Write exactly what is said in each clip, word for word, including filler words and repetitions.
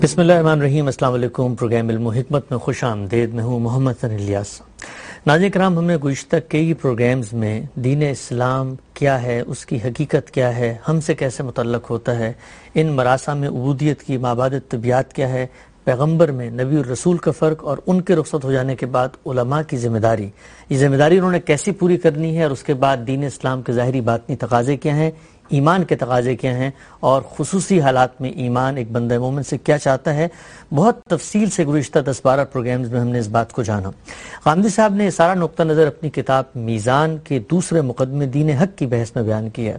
بسم اللہ الرحمن الرحیم۔ السلام علیکم۔ پروگرام علم و حکمت میں خوش آمدید۔ میں ہوں محمد ثنی الیاس۔ ناظرین کرام، ہم نے گزشتہ کئی پروگرامز میں دین اسلام کیا ہے، اس کی حقیقت کیا ہے، ہم سے کیسے متعلق ہوتا ہے، ان مراسم عبودیت کی مابعد طبیعت کیا ہے، پیغمبر میں نبی اور رسول کا فرق، اور ان کے رخصت ہو جانے کے بعد علماء کی ذمہ داری، یہ ذمہ داری انہوں نے کیسی پوری کرنی ہے، اور اس کے بعد دین اسلام کے ظاہری باطنی تقاضے کیا ہیں، ایمان کے تقاضے کیا ہیں، اور خصوصی حالات میں ایمان ایک بندہ مومن سے کیا چاہتا ہے۔ بہت تفصیل سے گزشتہ دس بارہ پروگرامز میں ہم نے اس بات کو جانا۔ غامدی صاحب نے سارا نقطہ نظر اپنی کتاب میزان کے دوسرے مقدمے دین حق کی بحث میں بیان کیا ہے۔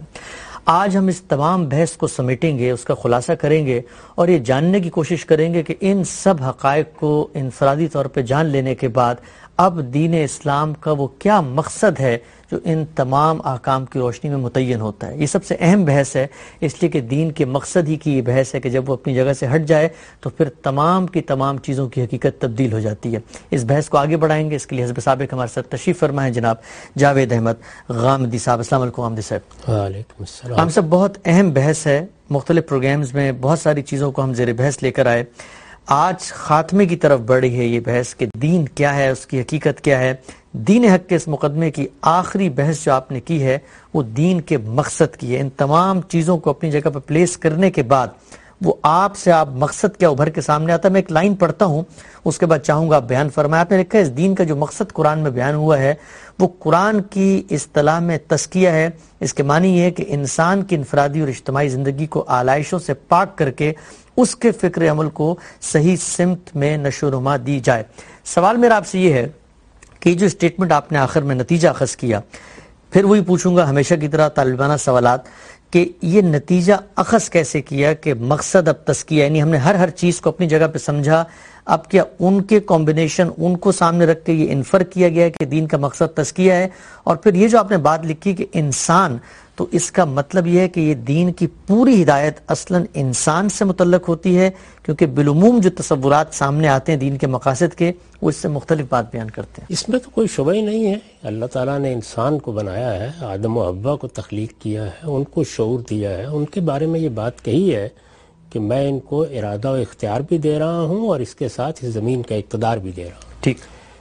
آج ہم اس تمام بحث کو سمیٹیں گے، اس کا خلاصہ کریں گے، اور یہ جاننے کی کوشش کریں گے کہ ان سب حقائق کو انفرادی طور پہ جان لینے کے بعد اب دین اسلام کا وہ کیا مقصد ہے جو ان تمام احکام کی روشنی میں متعین ہوتا ہے۔ یہ سب سے اہم بحث ہے، اس لیے کہ دین کے مقصد ہی کی یہ بحث ہے کہ جب وہ اپنی جگہ سے ہٹ جائے تو پھر تمام کی تمام چیزوں کی حقیقت تبدیل ہو جاتی ہے۔ اس بحث کو آگے بڑھائیں گے، اس کے لیے حزب سابق ہمارے ساتھ تشریف فرما ہے جناب جاوید احمد غامدی صاحب۔ السلام علیکم غامدی صاحب۔ وعلیکم السلام۔ ہم سب بہت اہم بحث ہے، مختلف پروگرامز میں بہت ساری چیزوں کو ہم زیر بحث لے کر آئے۔ آج خاتمے کی طرف بڑھ رہی ہے یہ بحث کہ دین کیا ہے، اس کی حقیقت کیا ہے۔ دین حق کے اس مقدمے کی آخری بحث جو آپ نے کی ہے وہ دین کے مقصد کی ہے۔ ان تمام چیزوں کو اپنی جگہ پر پلیس کرنے کے بعد وہ آپ سے آپ مقصد کیا ابھر کے سامنے آتا ہے۔ میں ایک لائن پڑھتا ہوں، اس کے بعد چاہوں گا آپ بیان فرمائیں۔ آپ نے لکھا ہے اس دین کا جو مقصد قرآن میں بیان ہوا ہے وہ قرآن کی اصطلاح میں تزکیہ ہے۔ اس کے معنی یہ ہے کہ انسان کی انفرادی اور اجتماعی زندگی کو آلائشوں سے پاک کر کے اس کے فکر عمل کو صحیح سمت میں نشو و نما دی جائے۔ سوال میرا آپ سے یہ ہے کہ جو اسٹیٹمنٹ آپ نے آخر میں نتیجہ اخذ کیا، پھر وہی پوچھوں گا ہمیشہ کی طرح طالبانہ سوالات، کہ یہ نتیجہ اخذ کیسے کیا کہ مقصد اب تزکیہ، یعنی ہم نے ہر ہر چیز کو اپنی جگہ پہ سمجھا، اب کیا ان کے کمبینیشن ان کو سامنے رکھ کے یہ انفر کیا گیا ہے کہ دین کا مقصد تزکیہ ہے؟ اور پھر یہ جو آپ نے بات لکھی کہ انسان، تو اس کا مطلب یہ ہے کہ یہ دین کی پوری ہدایت اصلاً انسان سے متعلق ہوتی ہے، کیونکہ بالعموم جو تصورات سامنے آتے ہیں دین کے مقاصد کے وہ اس سے مختلف بات بیان کرتے ہیں۔ اس میں تو کوئی شبہ ہی نہیں ہے، اللہ تعالیٰ نے انسان کو بنایا ہے، آدم و حوا کو تخلیق کیا ہے، ان کو شعور دیا ہے، ان کے بارے میں یہ بات کہی ہے کہ میں ان کو ارادہ و اختیار بھی دے رہا ہوں اور اس کے ساتھ اس زمین کا اقتدار بھی دے رہا ہوں۔ ٹھیک،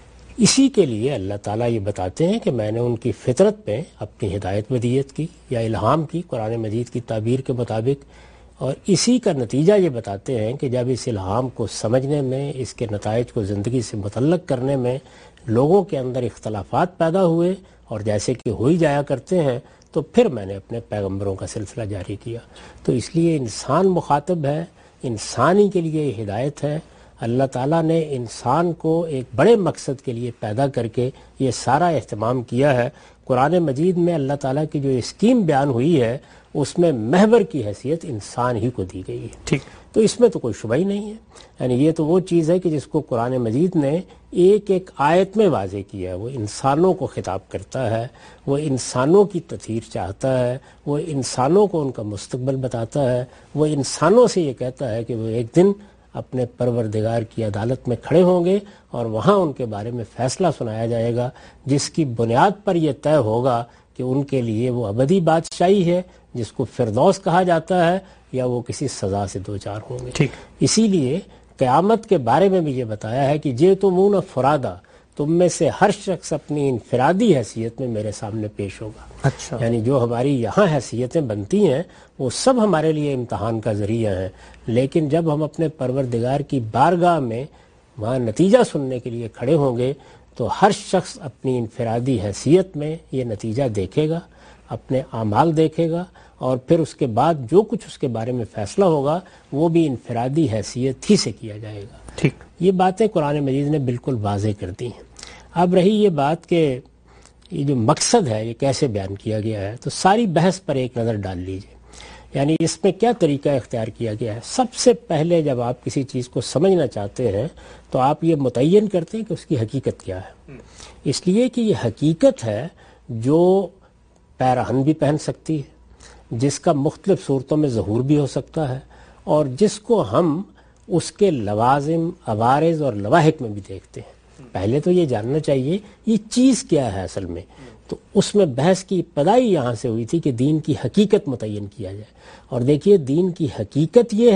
اسی کے لیے اللہ تعالیٰ یہ بتاتے ہیں کہ میں نے ان کی فطرت پہ اپنی ہدایت ودیت کی یا الہام کی قرآن مجید کی تعبیر کے مطابق، اور اسی کا نتیجہ یہ بتاتے ہیں کہ جب اس الہام کو سمجھنے میں، اس کے نتائج کو زندگی سے متعلق کرنے میں لوگوں کے اندر اختلافات پیدا ہوئے، اور جیسے کہ ہو ہی جایا کرتے ہیں، تو پھر میں نے اپنے پیغمبروں کا سلسلہ جاری کیا۔ تو اس لیے انسان مخاطب ہے، انسانی کے لیے یہ ہدایت ہے۔ اللہ تعالیٰ نے انسان کو ایک بڑے مقصد کے لیے پیدا کر کے یہ سارا اہتمام کیا ہے۔ قرآن مجید میں اللہ تعالیٰ کی جو اسکیم بیان ہوئی ہے اس میں محور کی حیثیت انسان ہی کو دی گئی ہے۔ ٹھیک، تو اس میں تو کوئی شبہ ہی نہیں ہے، یعنی یہ تو وہ چیز ہے کہ جس کو قرآن مجید نے ایک ایک آیت میں واضح کیا ہے۔ وہ انسانوں کو خطاب کرتا ہے، وہ انسانوں کی تطہیر چاہتا ہے، وہ انسانوں کو ان کا مستقبل بتاتا ہے، وہ انسانوں سے یہ کہتا ہے کہ وہ ایک دن اپنے پروردگار کی عدالت میں کھڑے ہوں گے اور وہاں ان کے بارے میں فیصلہ سنایا جائے گا، جس کی بنیاد پر یہ طے ہوگا کہ ان کے لیے وہ ابدی بادشاہی ہے جس کو فردوس کہا جاتا ہے، یا وہ کسی سزا سے دوچار ہوں گے۔ ٹھیک، اسی لیے قیامت کے بارے میں بھی یہ بتایا ہے کہ جئتمون فرادا، تم میں سے ہر شخص اپنی انفرادی حیثیت میں میرے سامنے پیش ہوگا۔ اچھا، یعنی جو ہماری یہاں حیثیتیں بنتی ہیں وہ سب ہمارے لیے امتحان کا ذریعہ ہیں، لیکن جب ہم اپنے پروردگار کی بارگاہ میں وہاں نتیجہ سننے کے لیے کھڑے ہوں گے تو ہر شخص اپنی انفرادی حیثیت میں یہ نتیجہ دیکھے گا، اپنے اعمال دیکھے گا، اور پھر اس کے بعد جو کچھ اس کے بارے میں فیصلہ ہوگا وہ بھی انفرادی حیثیت ہی سے کیا جائے گا۔ ٹھیک، یہ باتیں قرآن مجید نے بالکل واضح کر دی ہیں۔ اب رہی یہ بات کہ یہ جو مقصد ہے یہ کیسے بیان کیا گیا ہے، تو ساری بحث پر ایک نظر ڈال لیجئے، یعنی اس میں کیا طریقہ اختیار کیا گیا ہے۔ سب سے پہلے جب آپ کسی چیز کو سمجھنا چاہتے ہیں تو آپ یہ متعین کرتے ہیں کہ اس کی حقیقت کیا ہے، اس لیے کہ یہ حقیقت ہے جو پیراہن بھی پہن سکتی ہے، جس کا مختلف صورتوں میں ظہور بھی ہو سکتا ہے، اور جس کو ہم اس کے لوازم، عوارض اور لواحق میں بھی دیکھتے ہیں۔ پہلے تو یہ جاننا چاہیے یہ چیز کیا ہے اصل میں، تو اس میں بحث کی ابتدائی یہاں سے ہوئی تھی کہ دین کی حقیقت متعین کیا جائے، اور دیکھیے دین کی حقیقت یہ ہے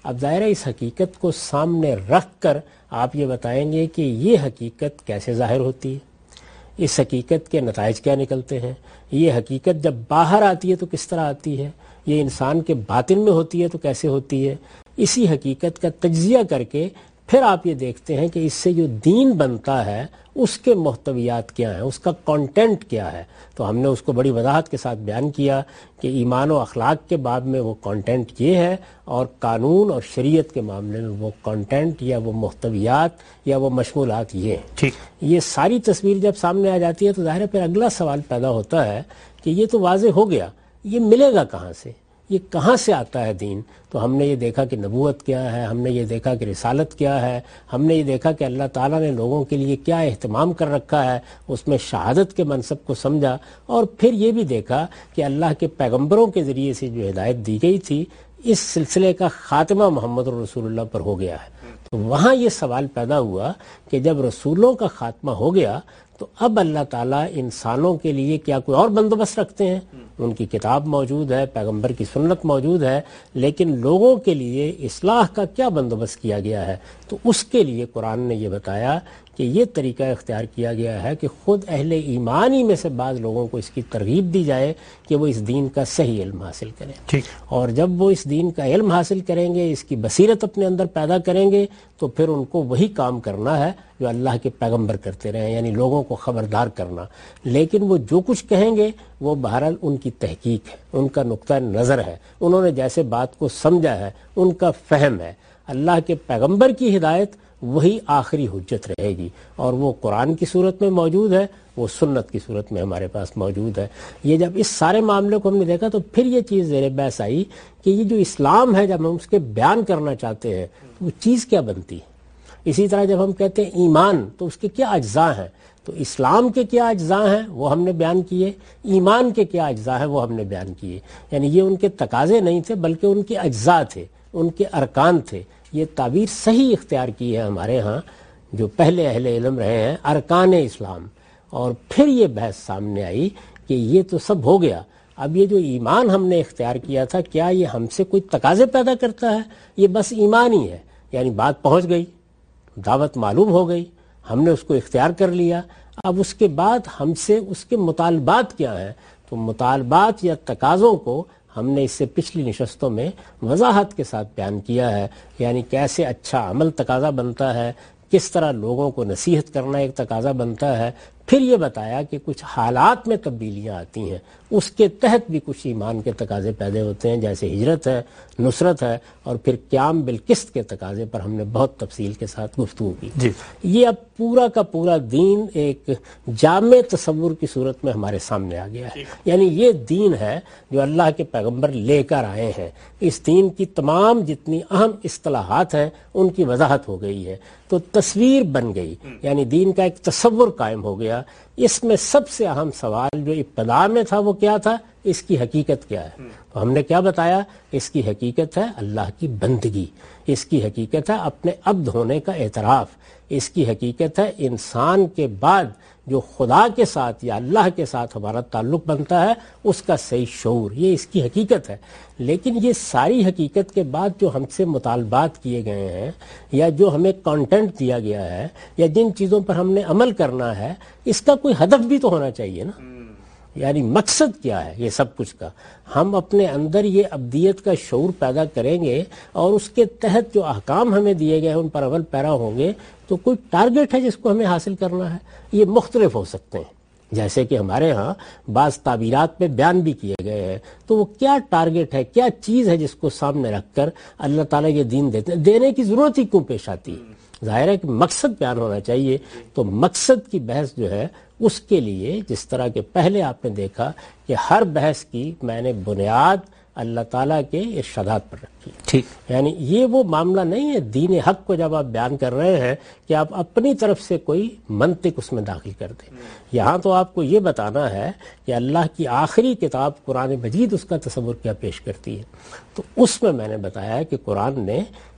اب ظاہر ہے اس حقیقت کو سامنے رکھ کر آپ یہ بتائیں گے کہ یہ حقیقت کیسے ظاہر ہوتی ہے، اس حقیقت کے نتائج کیا نکلتے ہیں، یہ حقیقت جب باہر آتی ہے تو کس طرح آتی ہے، یہ انسان کے باطن میں ہوتی ہے تو کیسے ہوتی ہے۔ اسی حقیقت کا تجزیہ کر کے پھر آپ یہ دیکھتے ہیں کہ اس سے جو دین بنتا ہے اس کے محتویات کیا ہیں، اس کا کانٹینٹ کیا ہے۔ تو ہم نے اس کو بڑی وضاحت کے ساتھ بیان کیا کہ ایمان و اخلاق کے باب میں وہ کانٹینٹ یہ ہے، اور قانون اور شریعت کے معاملے میں وہ کانٹینٹ یا وہ محتویات یا وہ مشمولات یہ ہیں۔ ٹھیک، یہ ساری تصویر جب سامنے آ جاتی ہے تو ظاہر ہے پھر اگلا سوال پیدا ہوتا ہے کہ یہ تو واضح ہو گیا، یہ ملے گا کہاں سے، یہ کہاں سے آتا ہے دین؟ تو ہم نے یہ دیکھا کہ نبوت کیا ہے، ہم نے یہ دیکھا کہ رسالت کیا ہے، ہم نے یہ دیکھا کہ اللہ تعالیٰ نے لوگوں کے لیے کیا اہتمام کر رکھا ہے، اس میں شہادت کے منصب کو سمجھا، اور پھر یہ بھی دیکھا کہ اللہ کے پیغمبروں کے ذریعے سے جو ہدایت دی گئی تھی اس سلسلے کا خاتمہ محمد رسول اللہ پر ہو گیا ہے۔ تو وہاں یہ سوال پیدا ہوا کہ جب رسولوں کا خاتمہ ہو گیا تو اب اللہ تعالیٰ انسانوں کے لیے کیا کوئی اور بندوبست رکھتے ہیں؟ ان کی کتاب موجود ہے، پیغمبر کی سنت موجود ہے، لیکن لوگوں کے لیے اصلاح کا کیا بندوبست کیا گیا ہے؟ تو اس کے لیے قرآن نے یہ بتایا کہ یہ طریقہ اختیار کیا گیا ہے کہ خود اہل ایمان ہی میں سے بعض لوگوں کو اس کی ترغیب دی جائے کہ وہ اس دین کا صحیح علم حاصل کریں، ٹھیک، اور جب وہ اس دین کا علم حاصل کریں گے، اس کی بصیرت اپنے اندر پیدا کریں گے، تو پھر ان کو وہی کام کرنا ہے جو اللہ کے پیغمبر کرتے رہے، یعنی لوگوں کو خبردار کرنا۔ لیکن وہ جو کچھ کہیں گے وہ بہرحال ان کی تحقیق ہے، ان کا نقطہ نظر ہے، انہوں نے جیسے بات کو سمجھا ہے، ان کا فہم ہے۔ اللہ کے پیغمبر کی ہدایت وہی آخری حجت رہے گی، اور وہ قرآن کی صورت میں موجود ہے، وہ سنت کی صورت میں ہمارے پاس موجود ہے۔ یہ جب اس سارے معاملے کو ہم نے دیکھا تو پھر یہ چیز زیر بحث آئی کہ یہ جو اسلام ہے، جب ہم اس کے بیان کرنا چاہتے ہیں تو وہ چیز کیا بنتی ہے۔ اسی طرح جب ہم کہتے ہیں ایمان تو اس کے کیا اجزاء ہیں، تو اسلام کے کیا اجزاء ہیں وہ ہم نے بیان کیے، ایمان کے کیا اجزاء ہیں وہ ہم نے بیان کیے۔ یعنی یہ ان کے تقاضے نہیں تھے بلکہ ان کے اجزاء تھے، ان کے ارکان تھے۔ یہ تعبیر صحیح اختیار کی ہے ہمارے ہاں جو پہلے اہل علم رہے ہیں، ارکان اسلام۔ اور پھر یہ بحث سامنے آئی کہ یہ تو سب ہو گیا، اب یہ جو ایمان ہم نے اختیار کیا تھا کیا یہ ہم سے کوئی تقاضے پیدا کرتا ہے؟ یہ بس ایمان ہی ہے، یعنی بات پہنچ گئی، دعوت معلوم ہو گئی، ہم نے اس کو اختیار کر لیا، اب اس کے بعد ہم سے اس کے مطالبات کیا ہیں؟ تو مطالبات یا تقاضوں کو ہم نے اس سے پچھلی نشستوں میں وضاحت کے ساتھ بیان کیا ہے، یعنی کیسے اچھا عمل تقاضا بنتا ہے، کس طرح لوگوں کو نصیحت کرنا ایک تقاضا بنتا ہے۔ پھر یہ بتایا کہ کچھ حالات میں تبدیلیاں آتی ہیں، اس کے تحت بھی کچھ ایمان کے تقاضے پیدا ہوتے ہیں، جیسے ہجرت ہے، نصرت ہے، اور پھر قیام بالقسط کے تقاضے پر ہم نے بہت تفصیل کے ساتھ گفتگو کی۔ جی، یہ اب پورا کا پورا دین ایک جامع تصور کی صورت میں ہمارے سامنے آ گیا ہے، یعنی یہ دین ہے جو اللہ کے پیغمبر لے کر آئے ہیں۔ اس دین کی تمام جتنی اہم اصطلاحات ہیں ان کی وضاحت ہو گئی ہے، تو تصویر بن گئی، یعنی دین کا ایک تصور قائم ہو گیا۔ اس میں سب سے اہم سوال جو ابتدا میں تھا وہ کیا تھا؟ اس کی حقیقت کیا ہے؟ تو ہم نے کیا بتایا؟ اس کی حقیقت ہے اللہ کی بندگی، اس کی حقیقت ہے اپنے عبد ہونے کا اعتراف، اس کی حقیقت ہے انسان کے بعد جو خدا کے ساتھ یا اللہ کے ساتھ ہمارا تعلق بنتا ہے اس کا صحیح شعور، یہ اس کی حقیقت ہے۔ لیکن یہ ساری حقیقت کے بعد جو ہم سے مطالبات کیے گئے ہیں یا جو ہمیں کانٹینٹ دیا گیا ہے یا جن چیزوں پر ہم نے عمل کرنا ہے، اس کا کوئی ہدف بھی تو ہونا چاہیے نا، یعنی مقصد کیا ہے یہ سب کچھ کا؟ ہم اپنے اندر یہ ابدیت کا شعور پیدا کریں گے اور اس کے تحت جو احکام ہمیں دیے گئے ہیں ان پر عمل پیرا ہوں گے تو کوئی ٹارگٹ ہے جس کو ہمیں حاصل کرنا ہے۔ یہ مختلف ہو سکتے ہیں، جیسے کہ ہمارے ہاں بعض تعبیرات میں بیان بھی کیے گئے ہیں، تو وہ کیا ٹارگٹ ہے، کیا چیز ہے جس کو سامنے رکھ کر اللہ تعالیٰ یہ دین دیتے ہیں؟ دینے کی ضرورت ہی کیوں پیش آتی ہے؟ ظاہر ہے کہ مقصد بیان ہونا چاہیے، تو مقصد کی بحث جو ہے اس کے لیے جس طرح کے پہلے آپ نے دیکھا کہ ہر بحث کی میں نے بنیاد اللہ تعالیٰ کے ارشادات پر رکھی، ٹھیک، یعنی یہ وہ معاملہ نہیں ہے دین حق کو جب آپ بیان کر رہے ہیں کہ آپ اپنی طرف سے کوئی منطق اس میں داخل کر دیں۔ یہاں تو آپ کو یہ بتانا ہے کہ اللہ کی آخری کتاب قرآن مجید اس کا تصور کیا پیش کرتی ہے۔ تو اس میں میں نے بتایا کہ قرآن نے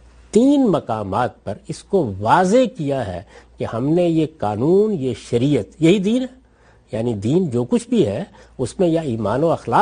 تین مقامات پر اس کو واضح کیا ہے کہ ہم نے یہ قانون، یہ شریعت، یہی دین ہے، یعنی دین جو کچھ بھی ہے اس میں یا ایمان و اخلاق ہے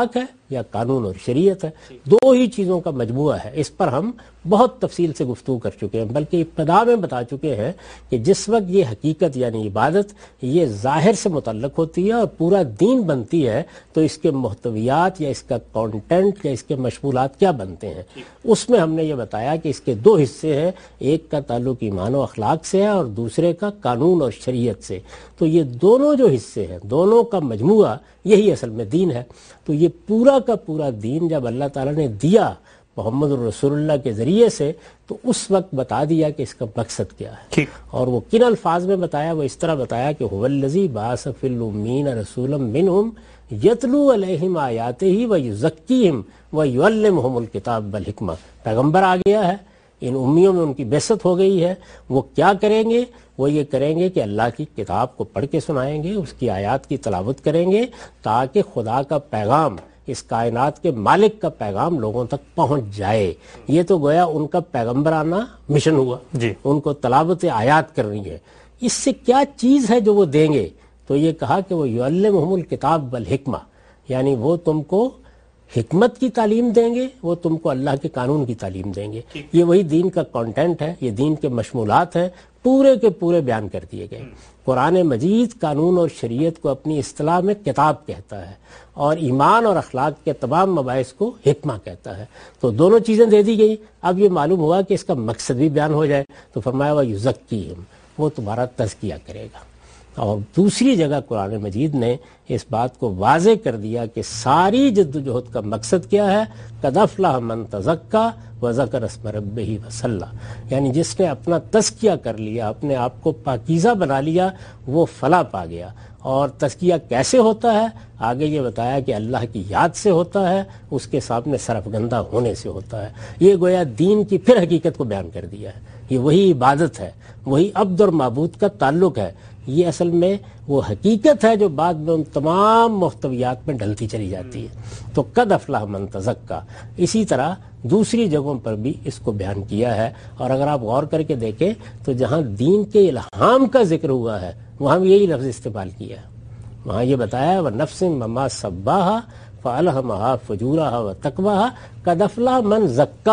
یا قانون اور شریعت ہے، دو ہی چیزوں کا مجموعہ ہے۔ اس پر ہم بہت تفصیل سے گفتگو کر چکے ہیں، بلکہ ابتدا میں بتا چکے ہیں کہ جس وقت یہ حقیقت یعنی عبادت یہ ظاہر سے متعلق ہوتی ہے اور پورا دین بنتی ہے تو اس کے محتویات یا اس کا کانٹینٹ یا اس کے مشمولات کیا بنتے ہیں۔ اس میں ہم نے یہ بتایا کہ اس کے دو حصے ہیں، ایک کا تعلق ایمان و اخلاق سے ہے اور دوسرے کا قانون اور شریعت سے۔ تو یہ دونوں جو حصے ہیں، دونوں کا مجموعہ یہی اصل میں دین ہے۔ تو یہ پورا کا پورا دین جب اللہ تعالیٰ نے دیا محمد الرسول اللہ کے ذریعے سے تو اس وقت بتا دیا کہ اس کا مقصد کیا ہے، اور وہ کن الفاظ میں بتایا، وہ اس طرح بتایا کہ هو الذی بعث فی الامین رسولا منہم یتلو علیہم آیاتہ ویزکیہم ویعلمہم الکتاب والحکمہ۔ پیغمبر آ گیا ہے، ان امیوں میں ان کی بعثت ہو گئی ہے، وہ کیا کریں گے؟ وہ یہ کریں گے کہ اللہ کی کتاب کو پڑھ کے سنائیں گے، اس کی آیات کی تلاوت کریں گے تاکہ خدا کا پیغام، اس کائنات کے مالک کا پیغام لوگوں تک پہنچ جائے۔ یہ تو گویا ان کا پیغمبرانہ مشن ہوا، جی ان کو تلاوت آیات کرنی ہے۔ اس سے کیا چیز ہے جو وہ دیں گے؟ تو یہ کہا کہ وہ یعلمہم الکتاب والحکمہ، یعنی وہ تم کو حکمت کی تعلیم دیں گے، وہ تم کو اللہ کے قانون کی تعلیم دیں گے۔ یہ وہی دین کا کانٹینٹ ہے، یہ دین کے مشمولات ہیں، پورے کے پورے بیان کر دیے گئے۔ قرآن مجید قانون اور شریعت کو اپنی اصطلاح میں کتاب کہتا ہے اور ایمان اور اخلاق کے تمام مباحث کو حکمہ کہتا ہے۔ تو دونوں چیزیں دے دی گئی۔ اب یہ معلوم ہوا کہ اس کا مقصد بھی بیان ہو جائے، تو فرمایا وہ یزکیہم، وہ تمہارا تزکیہ کرے گا۔ اور دوسری جگہ قرآن مجید نے اس بات کو واضح کر دیا کہ ساری جد و جہد کا مقصد کیا ہے، قد افلح من تزکا وذکر اسم ربہ وصلی، یعنی جس نے اپنا تزکیہ کر لیا، اپنے آپ کو پاکیزہ بنا لیا، وہ فلاح پا گیا۔ اور تزکیہ کیسے ہوتا ہے؟ آگے یہ بتایا کہ اللہ کی یاد سے ہوتا ہے، اس کے سامنے سرفگندہ ہونے سے ہوتا ہے۔ یہ گویا دین کی پھر حقیقت کو بیان کر دیا ہے۔ یہ وہی عبادت ہے، وہی عبد اور معبود کا تعلق ہے۔ یہ اصل میں وہ حقیقت ہے جو بعد میں ان تمام محتویات میں ڈھلتی چلی جاتی ہے۔ تو قد افلح من تزکا، اسی طرح دوسری جگہوں پر بھی اس کو بیان کیا ہے۔ اور اگر آپ غور کر کے دیکھیں تو جہاں دین کے الہام کا ذکر ہوا ہے وہاں بھی یہی لفظ استعمال کیا ہے۔ وہاں یہ بتایا وَنَفْسٍ وَمَا سَوَّاهَا فَأَلْهَمَهَا فُجُورَهَا وَتَقْوَاهَا قَدْ أَفْلَحَ مَنْ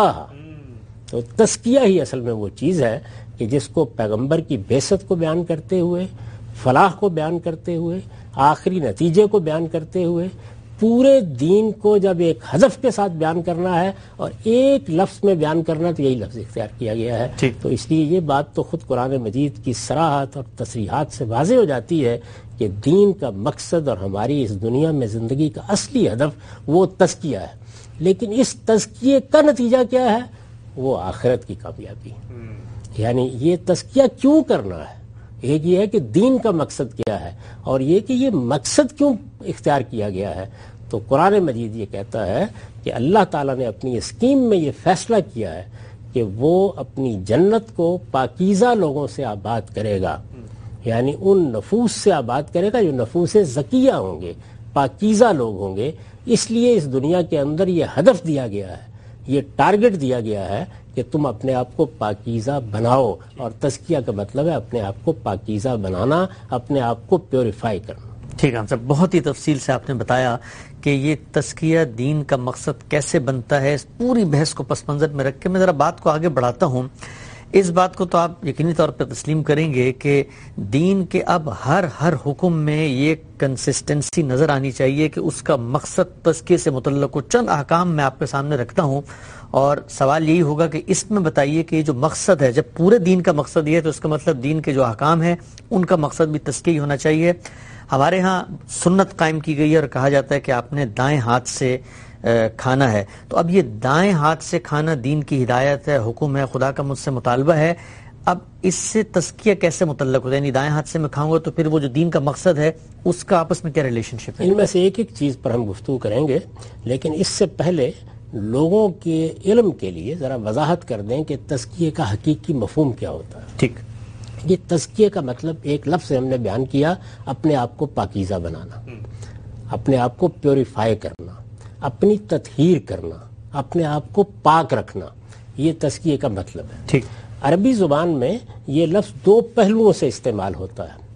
زَكَّاهَا۔ تو تزکیہ ہی اصل میں وہ چیز ہے کہ جس کو پیغمبر کی بعثت کو بیان کرتے ہوئے، فلاح کو بیان کرتے ہوئے، آخری نتیجے کو بیان کرتے ہوئے، پورے دین کو جب ایک ہدف کے ساتھ بیان کرنا ہے اور ایک لفظ میں بیان کرنا، تو یہی لفظ اختیار کیا گیا ہے۔ تو اس لیے یہ بات تو خود قرآن مجید کی صراحت اور تصریحات سے واضح ہو جاتی ہے کہ دین کا مقصد اور ہماری اس دنیا میں زندگی کا اصلی ہدف وہ تزکیہ ہے۔ لیکن اس تزکیے کا نتیجہ کیا ہے؟ وہ آخرت کی کامیابی۔ یعنی یہ تزکیہ کیوں کرنا ہے؟ ایک یہ ہے کہ دین کا مقصد کیا ہے، اور یہ کہ یہ مقصد کیوں اختیار کیا گیا ہے۔ تو قرآن مجید یہ کہتا ہے کہ اللہ تعالیٰ نے اپنی اسکیم میں یہ فیصلہ کیا ہے کہ وہ اپنی جنت کو پاکیزہ لوگوں سے آباد کرے گا، یعنی ان نفوس سے آباد کرے گا جو نفوس زکیہ ہوں گے، پاکیزہ لوگ ہوں گے۔ اس لیے اس دنیا کے اندر یہ ہدف دیا گیا ہے، یہ ٹارگٹ دیا گیا ہے کہ تم اپنے آپ کو پاکیزہ بناؤ، اور تزکیہ کا مطلب ہے اپنے آپ کو پاکیزہ بنانا، اپنے آپ کو پیوریفائی کرنا۔ ٹھیک ہے صاحب، بہت ہی تفصیل سے آپ نے بتایا کہ یہ تزکیہ دین کا مقصد کیسے بنتا ہے۔ اس پوری بحث کو پس منظر میں رکھ کے میں ذرا بات کو آگے بڑھاتا ہوں۔ اس بات کو تو آپ یقینی طور پر تسلیم کریں گے کہ دین کے اب ہر ہر حکم میں یہ کنسسٹنسی نظر آنی چاہیے کہ اس کا مقصد تزکیے سے متعلق ہو۔ چند احکام میں آپ کے سامنے رکھتا ہوں اور سوال یہی ہوگا کہ اس میں بتائیے کہ یہ جو مقصد ہے، جب پورے دین کا مقصد یہ ہے تو اس کا مطلب دین کے جو احکام ہیں ان کا مقصد بھی تزکیہ ہونا چاہیے۔ ہمارے ہاں سنت قائم کی گئی ہے اور کہا جاتا ہے کہ آپ نے دائیں ہاتھ سے کھانا ہے۔ تو اب یہ دائیں ہاتھ سے کھانا دین کی ہدایت ہے، حکم ہے، خدا کا مجھ سے مطالبہ ہے۔ اب اس سے تزکیہ کیسے متعلق ہوتا ہے؟ یعنی دائیں ہاتھ سے میں کھاؤں گا تو پھر وہ جو دین کا مقصد ہے اس کا آپس میں کیا ریلیشن شپ ہے؟ ان میں سے ایک ایک چیز پر ہم گفتگو کریں گے، لیکن اس سے پہلے لوگوں کے علم کے لیے ذرا وضاحت کر دیں کہ تزکیے کا حقیقی مفہوم کیا ہوتا ہے۔ ٹھیک، یہ تزکیے کا مطلب ایک لفظ سے ہم نے بیان کیا، اپنے آپ کو پاکیزہ بنانا، اپنے آپ کو پیوریفائی کرنا، اپنی تطہیر کرنا، اپنے آپ کو پاک رکھنا، یہ تزکیے کا مطلب ہے۔ ٹھیک، عربی زبان میں یہ لفظ دو پہلوؤں سے استعمال ہوتا ہے۔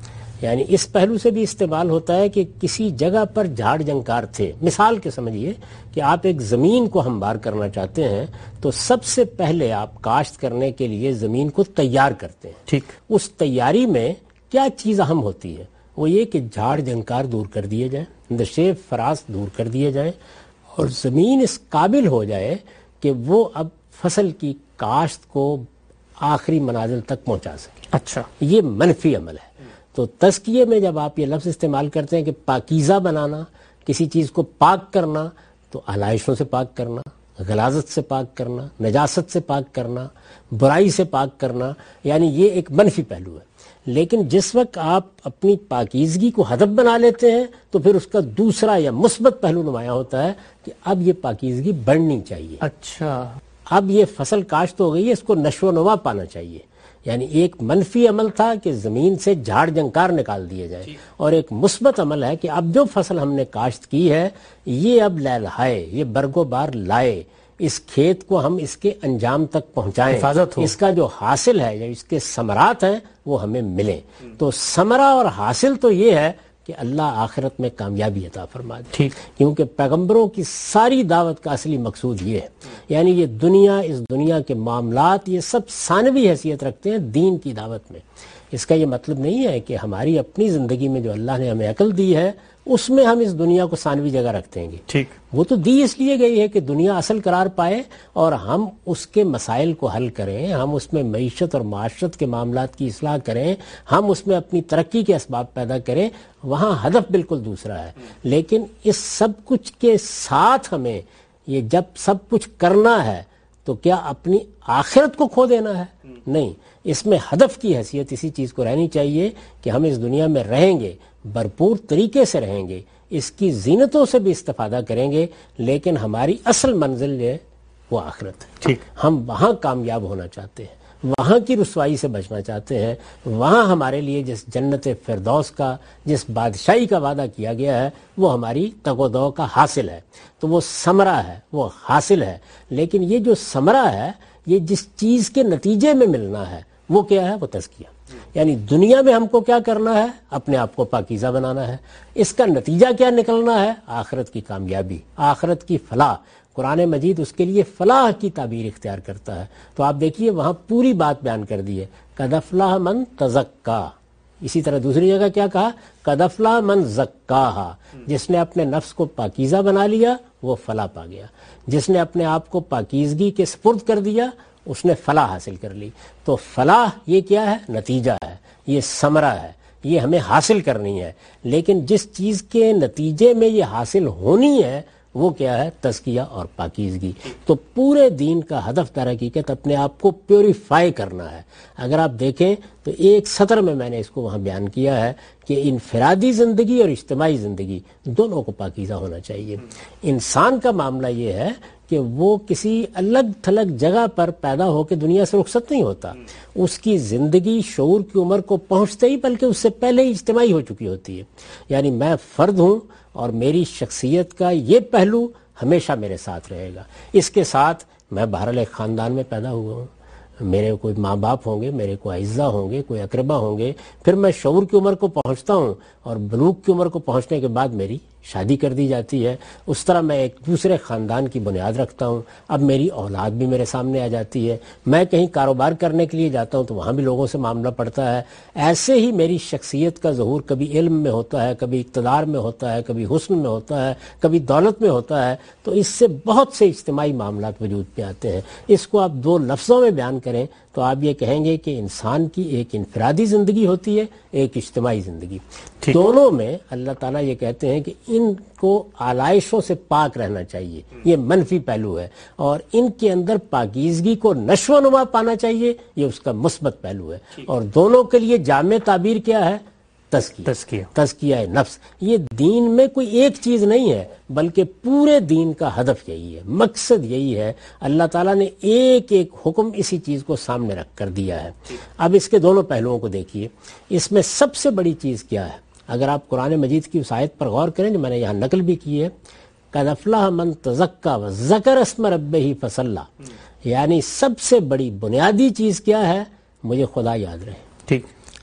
یعنی اس پہلو سے بھی استعمال ہوتا ہے کہ کسی جگہ پر جھاڑ جھنکار تھے. مثال کے سمجھیے کہ آپ ایک زمین کو ہموار کرنا چاہتے ہیں تو سب سے پہلے آپ کاشت کرنے کے لیے زمین کو تیار کرتے ہیں. ٹھیک. اس تیاری میں کیا چیز اہم ہوتی ہے؟ وہ یہ کہ جھاڑ جھنکار دور کر دیے جائیں، نشیب فراز دور کر دیے جائیں، اور زمین اس قابل ہو جائے کہ وہ اب فصل کی کاشت کو آخری منازل تک پہنچا سکے. اچھا، یہ منفی عمل ہے. تو تزکیے میں جب آپ یہ لفظ استعمال کرتے ہیں کہ پاکیزہ بنانا، کسی چیز کو پاک کرنا، تو علائشوں سے پاک کرنا، غلاظت سے پاک کرنا، نجاست سے پاک کرنا، برائی سے پاک کرنا، یعنی یہ ایک منفی پہلو ہے. لیکن جس وقت آپ اپنی پاکیزگی کو ہدف بنا لیتے ہیں تو پھر اس کا دوسرا یا مثبت پہلو نمایاں ہوتا ہے کہ اب یہ پاکیزگی بڑھنی چاہیے. اچھا، اب یہ فصل کاشت ہو گئی ہے، اس کو نشو و نما پانا چاہیے. یعنی ایک منفی عمل تھا کہ زمین سے جھاڑ جھنکار نکال دیے جائے، اور ایک مثبت عمل ہے کہ اب جو فصل ہم نے کاشت کی ہے یہ اب لہلہائے، یہ برگ و بار لائے، اس کھیت کو ہم اس کے انجام تک پہنچائیں، حفاظت ہو، اس کا جو حاصل ہے یا اس کے ثمرات ہیں وہ ہمیں ملیں. تو ثمرہ اور حاصل تو یہ ہے کہ اللہ آخرت میں کامیابی عطا فرما دے. ٹھیک. کیونکہ پیغمبروں کی ساری دعوت کا اصلی مقصود یہ ہے، یعنی یہ دنیا، اس دنیا کے معاملات یہ سب ثانوی حیثیت رکھتے ہیں دین کی دعوت میں. اس کا یہ مطلب نہیں ہے کہ ہماری اپنی زندگی میں جو اللہ نے ہمیں عقل دی ہے اس میں ہم اس دنیا کو ثانوی جگہ رکھتے ہیں. ٹھیک. وہ تو دی اس لیے گئی ہے کہ دنیا اصل قرار پائے اور ہم اس کے مسائل کو حل کریں، ہم اس میں معیشت اور معاشرت کے معاملات کی اصلاح کریں، ہم اس میں اپنی ترقی کے اسباب پیدا کریں. وہاں ہدف بالکل دوسرا ہے. لیکن اس سب کچھ کے ساتھ ہمیں یہ جب سب کچھ کرنا ہے تو کیا اپنی آخرت کو کھو دینا ہے؟ نہیں. اس میں ہدف کی حیثیت اسی چیز کو رہنی چاہیے کہ ہم اس دنیا میں رہیں گے، بھرپور طریقے سے رہیں گے، اس کی زینتوں سے بھی استفادہ کریں گے، لیکن ہماری اصل منزل ہے وہ آخرت ہے. ٹھیک. ہم وہاں کامیاب ہونا چاہتے ہیں، وہاں کی رسوائی سے بچنا چاہتے ہیں. وہاں ہمارے لیے جس جنت فردوس کا، جس بادشاہی کا وعدہ کیا گیا ہے وہ ہماری تگ و دو کا حاصل ہے. تو وہ ثمرہ ہے، وہ حاصل ہے. لیکن یہ جو ثمرہ ہے یہ جس چیز کے نتیجے میں ملنا ہے وہ کیا ہے؟ وہ تزکیہ. یعنی دنیا میں ہم کو کیا کرنا ہے؟ اپنے آپ کو پاکیزہ بنانا ہے. اس کا نتیجہ کیا نکلنا ہے؟ آخرت کی کامیابی، آخرت کی فلاح. قرآن مجید اس کے لیے فلاح کی تعبیر اختیار کرتا ہے. تو آپ دیکھیے وہاں پوری بات بیان کر دی ہے، قد افلح من تزکا. اسی طرح دوسری جگہ کیا کہا؟ قد افلح من زکاہا. جس نے اپنے نفس کو پاکیزہ بنا لیا وہ فلاح پا گیا. جس نے اپنے آپ کو پاکیزگی کے سپرد کر دیا اس نے فلاح حاصل کر لی. تو فلاح یہ کیا ہے؟ نتیجہ ہے، یہ ثمرہ ہے، یہ ہمیں حاصل کرنی ہے. لیکن جس چیز کے نتیجے میں یہ حاصل ہونی ہے وہ کیا ہے؟ تزکیہ اور پاکیزگی. تو پورے دین کا ہدف در حقیقت اپنے آپ کو پیوریفائی کرنا ہے. اگر آپ دیکھیں تو ایک سطر میں میں نے اس کو وہاں بیان کیا ہے کہ انفرادی زندگی اور اجتماعی زندگی دونوں کو پاکیزہ ہونا چاہیے. انسان کا معاملہ یہ ہے کہ وہ کسی الگ تھلگ جگہ پر پیدا ہو کے دنیا سے رخصت نہیں ہوتا. اس کی زندگی شعور کی عمر کو پہنچتے ہی بلکہ اس سے پہلے ہی اجتماعی ہو چکی ہوتی ہے. یعنی میں فرد ہوں اور میری شخصیت کا یہ پہلو ہمیشہ میرے ساتھ رہے گا. اس کے ساتھ میں بہرحال ایک خاندان میں پیدا ہوا ہوں، میرے کوئی ماں باپ ہوں گے، میرے کوئی اعزہ ہوں گے، کوئی اقربا ہوں گے. پھر میں شعور کی عمر کو پہنچتا ہوں اور بلوغ کی عمر کو پہنچنے کے بعد میری شادی کر دی جاتی ہے. اس طرح میں ایک دوسرے خاندان کی بنیاد رکھتا ہوں. اب میری اولاد بھی میرے سامنے آ جاتی ہے. میں کہیں کاروبار کرنے کے لیے جاتا ہوں تو وہاں بھی لوگوں سے معاملہ پڑتا ہے. ایسے ہی میری شخصیت کا ظہور کبھی علم میں ہوتا ہے، کبھی اقتدار میں ہوتا ہے، کبھی حسن میں ہوتا ہے، کبھی دولت میں ہوتا ہے. تو اس سے بہت سے اجتماعی معاملات وجود میں آتے ہیں. اس کو آپ دو لفظوں میں بیان کریں تو آپ یہ کہیں گے کہ انسان کی ایک انفرادی زندگی ہوتی ہے، ایک اجتماعی زندگی. دونوں میں اللہ تعالیٰ یہ کہتے ہیں کہ ان کو آلائشوں سے پاک رہنا چاہیے. یہ منفی پہلو ہے. اور ان کے اندر پاکیزگی کو نشو و نما پانا چاہیے، یہ اس کا مثبت پہلو ہے. اور دونوں کے لیے جامع تعبیر کیا ہے؟ تزکیہ. تزکیہ نفس. یہ دین میں کوئی ایک چیز نہیں ہے بلکہ پورے دین کا ہدف یہی ہے، مقصد یہی ہے. اللہ تعالیٰ نے ایک ایک حکم اسی چیز کو سامنے رکھ کر دیا ہے. اب اس کے دونوں پہلوؤں کو دیکھیے. اس میں سب سے بڑی چیز کیا ہے؟ اگر آپ قرآن مجید کی اس آیت پر غور کریں جو میں نے یہاں نقل بھی کی ہے، قد افلح من تزکا وذکر اسم ربہ فصلی. یعنی سب سے بڑی بنیادی چیز کیا ہے؟ مجھے خدا یاد رہے. ٹھیک.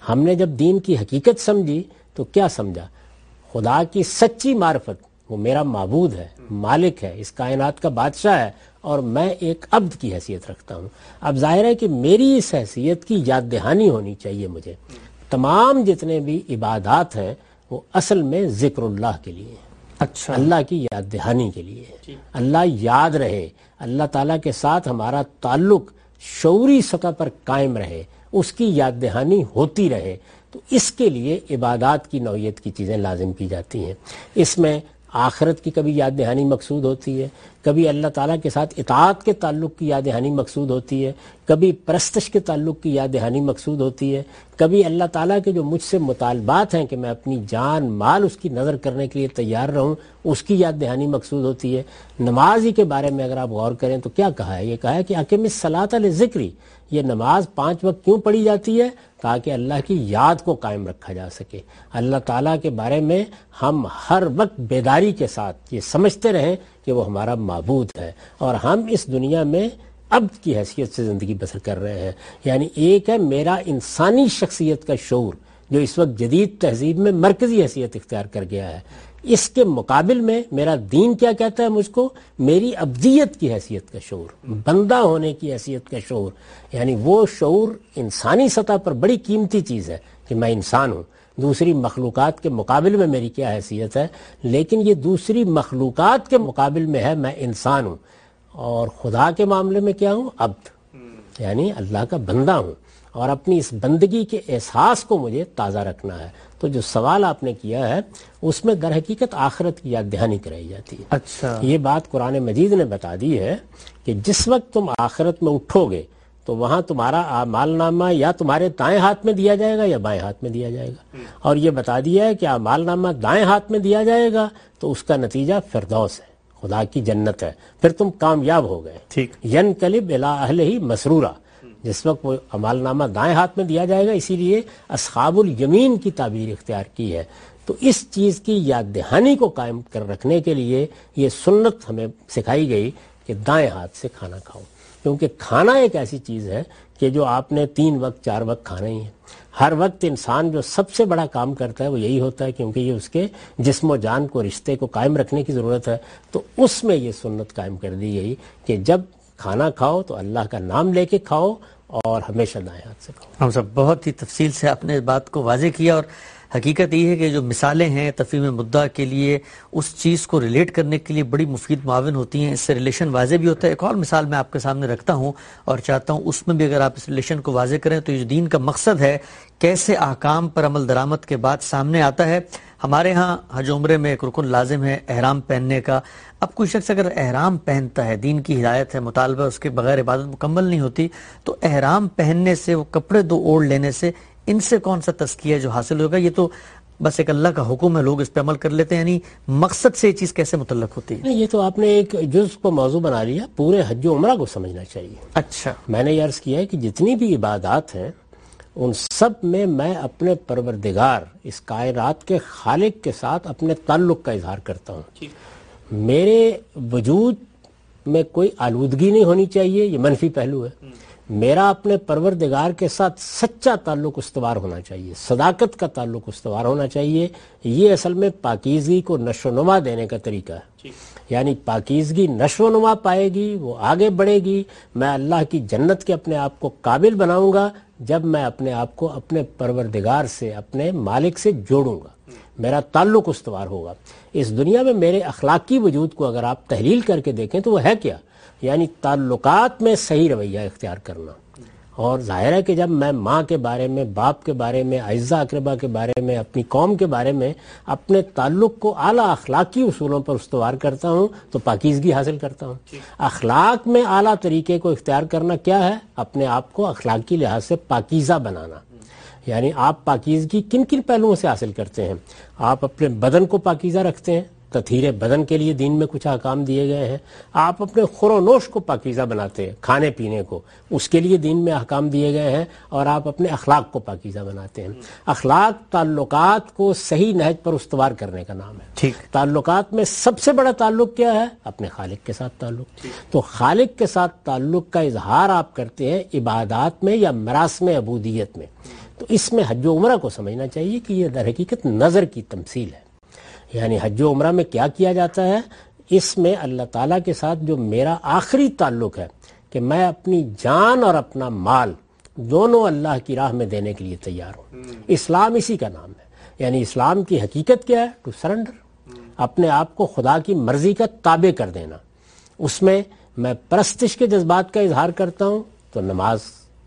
ہم نے جب دین کی حقیقت سمجھی تو کیا سمجھا؟ خدا کی سچی معرفت، وہ میرا معبود ہے، مالک ہے، اس کائنات کا بادشاہ ہے، اور میں ایک عبد کی حیثیت رکھتا ہوں۔ اب ظاہر ہے کہ میری اس حیثیت کی یاد دہانی ہونی چاہیے مجھے۔ تمام جتنے بھی عبادات ہیں وہ اصل میں ذکر اللہ کے لیے ہیں، اچھا، اللہ کی یاد دہانی کے لیے ہے، اللہ یاد رہے، اللہ تعالیٰ کے ساتھ ہمارا تعلق شعوری سطح پر قائم رہے، اس کی یاد دہانی ہوتی رہے، تو اس کے لیے عبادات کی نوعیت کی چیزیں لازم کی جاتی ہیں۔ اس میں آخرت کی کبھی یاد دہانی مقصود ہوتی ہے، کبھی اللہ تعالیٰ کے ساتھ اطاعت کے تعلق کی یاد دہانی مقصود ہوتی ہے، کبھی پرستش کے تعلق کی یاد دہانی مقصود ہوتی ہے، کبھی اللہ تعالیٰ کے جو مجھ سے مطالبات ہیں کہ میں اپنی جان مال اس کی نظر کرنے کے لیے تیار رہوں، اس کی یاد دہانی مقصود ہوتی ہے۔ نماز ہی کے بارے میں اگر آپ غور کریں تو کیا کہا ہے؟ یہ کہا ہے کہ اقیم الصلاۃ لذکری، یہ نماز پانچ وقت کیوں پڑھی جاتی ہے؟ تاکہ اللہ کی یاد کو قائم رکھا جا سکے، اللہ تعالیٰ کے بارے میں ہم ہر وقت بیداری کے ساتھ یہ سمجھتے رہیں کہ وہ ہمارا معبود ہے، اور ہم اس دنیا میں عبد کی حیثیت سے زندگی بسر کر رہے ہیں۔ یعنی ایک ہے میرا انسانی شخصیت کا شعور جو اس وقت جدید تہذیب میں مرکزی حیثیت اختیار کر گیا ہے، اس کے مقابل میں میرا دین کیا کہتا ہے مجھ کو؟ میری عبدیت کی حیثیت کا شعور، بندہ ہونے کی حیثیت کا شعور، یعنی وہ شعور انسانی سطح پر بڑی قیمتی چیز ہے کہ میں انسان ہوں، دوسری مخلوقات کے مقابل میں میری کیا حیثیت ہے، لیکن یہ دوسری مخلوقات کے مقابل میں ہے میں انسان ہوں، اور خدا کے معاملے میں کیا ہوں؟ عبد، یعنی اللہ کا بندہ ہوں، اور اپنی اس بندگی کے احساس کو مجھے تازہ رکھنا ہے۔ تو جو سوال آپ نے کیا ہے اس میں در حقیقت آخرت کی یاد دہانی کرائی جاتی ہے۔ اچھا، یہ بات قرآن مجید نے بتا دی ہے کہ جس وقت تم آخرت میں اٹھو گے تو وہاں تمہارا اعمال نامہ یا تمہارے دائیں ہاتھ میں دیا جائے گا یا بائیں ہاتھ میں دیا جائے گا، اور یہ بتا دیا ہے کہ اعمال نامہ دائیں ہاتھ میں دیا جائے گا تو اس کا نتیجہ فردوس ہے، خدا کی جنت ہے، پھر تم کامیاب ہو گئے۔ ٹھیک، ینقلب الی اہلہ مسرورا، جس وقت وہ عمال نامہ دائیں ہاتھ میں دیا جائے گا، اسی لیے اصحاب الیمین کی تعبیر اختیار کی ہے۔ تو اس چیز کی یاد دہانی کو قائم کر رکھنے کے لیے یہ سنت ہمیں سکھائی گئی کہ دائیں ہاتھ سے کھانا کھاؤ، کیونکہ کھانا ایک ایسی چیز ہے کہ جو آپ نے تین وقت چار وقت کھانا ہی ہے۔ ہر وقت انسان جو سب سے بڑا کام کرتا ہے وہ یہی ہوتا ہے، کیونکہ یہ اس کے جسم و جان کو، رشتے کو قائم رکھنے کی ضرورت ہے، تو اس میں یہ سنت قائم کر دی گئی کہ جب کھانا کھاؤ تو اللہ کا نام لے کے کھاؤ اور ہمیشہ دائیں ہاتھ سے کھاؤ۔ ہم سب بہت ہی تفصیل سے آپ نے اس بات کو واضح کیا، اور حقیقت یہ ہے کہ جو مثالیں ہیں تفہیم مدعا کے لیے اس چیز کو ریلیٹ کرنے کے لیے بڑی مفید معاون ہوتی ہیں، اس سے ریلیشن واضح بھی ہوتا ہے۔ ایک اور مثال میں آپ کے سامنے رکھتا ہوں اور چاہتا ہوں اس میں بھی اگر آپ اس ریلیشن کو واضح کریں تو یہ دین کا مقصد ہے کیسے احکام پر عمل درآمد کے بعد سامنے آتا ہے۔ ہمارے ہاں حج عمرے میں ایک رکن لازم ہے احرام پہننے کا۔ اب کوئی شخص اگر احرام پہنتا ہے، دین کی ہدایت ہے، مطالبہ اس کے بغیر عبادت مکمل نہیں ہوتی، تو احرام پہننے سے، وہ کپڑے دو اوڑھ لینے سے، ان سے کون سا تزکیہ جو حاصل ہوگا؟ یہ تو بس ایک اللہ کا حکم ہے، لوگ اس پہ عمل کر لیتے ہیں، یعنی مقصد سے یہ چیز کیسے متعلق ہوتی ہے؟ یہ تو آپ نے ایک جز کو موضوع بنا لیا، پورے حج و عمرہ کو سمجھنا چاہیے۔ اچھا، میں نے یہ عرض کیا ہے کہ جتنی بھی عبادات ہیں ان سب میں میں اپنے پروردگار، اس کائنات کے خالق کے ساتھ اپنے تعلق کا اظہار کرتا ہوں۔ میرے وجود میں کوئی آلودگی نہیں ہونی چاہیے، یہ منفی پہلو ہے۔ میرا اپنے پروردگار کے ساتھ سچا تعلق استوار ہونا چاہیے، صداقت کا تعلق استوار ہونا چاہیے۔ یہ اصل میں پاکیزگی کو نشو و نما دینے کا طریقہ ہے، یعنی پاکیزگی نشو و نما پائے گی، وہ آگے بڑھے گی۔ میں اللہ کی جنت کے اپنے آپ کو قابل بناؤں گا جب میں اپنے آپ کو اپنے پروردگار سے، اپنے مالک سے جوڑوں گا، میرا تعلق استوار ہوگا۔ اس دنیا میں میرے اخلاقی وجود کو اگر آپ تحلیل کر کے دیکھیں تو وہ ہے کیا؟ یعنی تعلقات میں صحیح رویہ اختیار کرنا۔ اور ظاہر ہے کہ جب میں ماں کے بارے میں، باپ کے بارے میں، اعزاء اقربا کے بارے میں، اپنی قوم کے بارے میں اپنے تعلق کو اعلیٰ اخلاقی اصولوں پر استوار کرتا ہوں تو پاکیزگی حاصل کرتا ہوں۔ اخلاق میں اعلیٰ طریقے کو اختیار کرنا کیا ہے؟ اپنے آپ کو اخلاقی لحاظ سے پاکیزہ بنانا۔ یعنی آپ پاکیزگی کن کن پہلوؤں سے حاصل کرتے ہیں؟ آپ اپنے بدن کو پاکیزہ رکھتے ہیں، تطہیر بدن کے لیے دین میں کچھ احکام دیے گئے ہیں۔ آپ اپنے خور و نوش کو پاکیزہ بناتے ہیں، کھانے پینے کو، اس کے لیے دین میں احکام دیے گئے ہیں۔ اور آپ اپنے اخلاق کو پاکیزہ بناتے ہیں۔ اخلاق تعلقات کو صحیح نہج پر استوار کرنے کا نام ہے۔ ٹھیک، تعلقات میں سب سے بڑا تعلق کیا ہے؟ اپنے خالق کے ساتھ تعلق۔ تو خالق کے ساتھ تعلق کا اظہار آپ کرتے ہیں عبادات میں یا مراسم عبودیت میں۔ تو اس میں حج و عمرہ کو سمجھنا چاہیے کہ یہ در حقیقت نظر کی تمثیل ہے. یعنی حج و عمرہ میں کیا کیا جاتا ہے؟ اس میں اللہ تعالیٰ کے ساتھ جو میرا آخری تعلق ہے کہ میں اپنی جان اور اپنا مال دونوں اللہ کی راہ میں دینے کے لیے تیار ہوں. اسلام اسی کا نام ہے. یعنی اسلام کی حقیقت کیا ہے؟ ٹو سرنڈر، اپنے آپ کو خدا کی مرضی کا تابع کر دینا. اس میں میں پرستش کے جذبات کا اظہار کرتا ہوں تو نماز،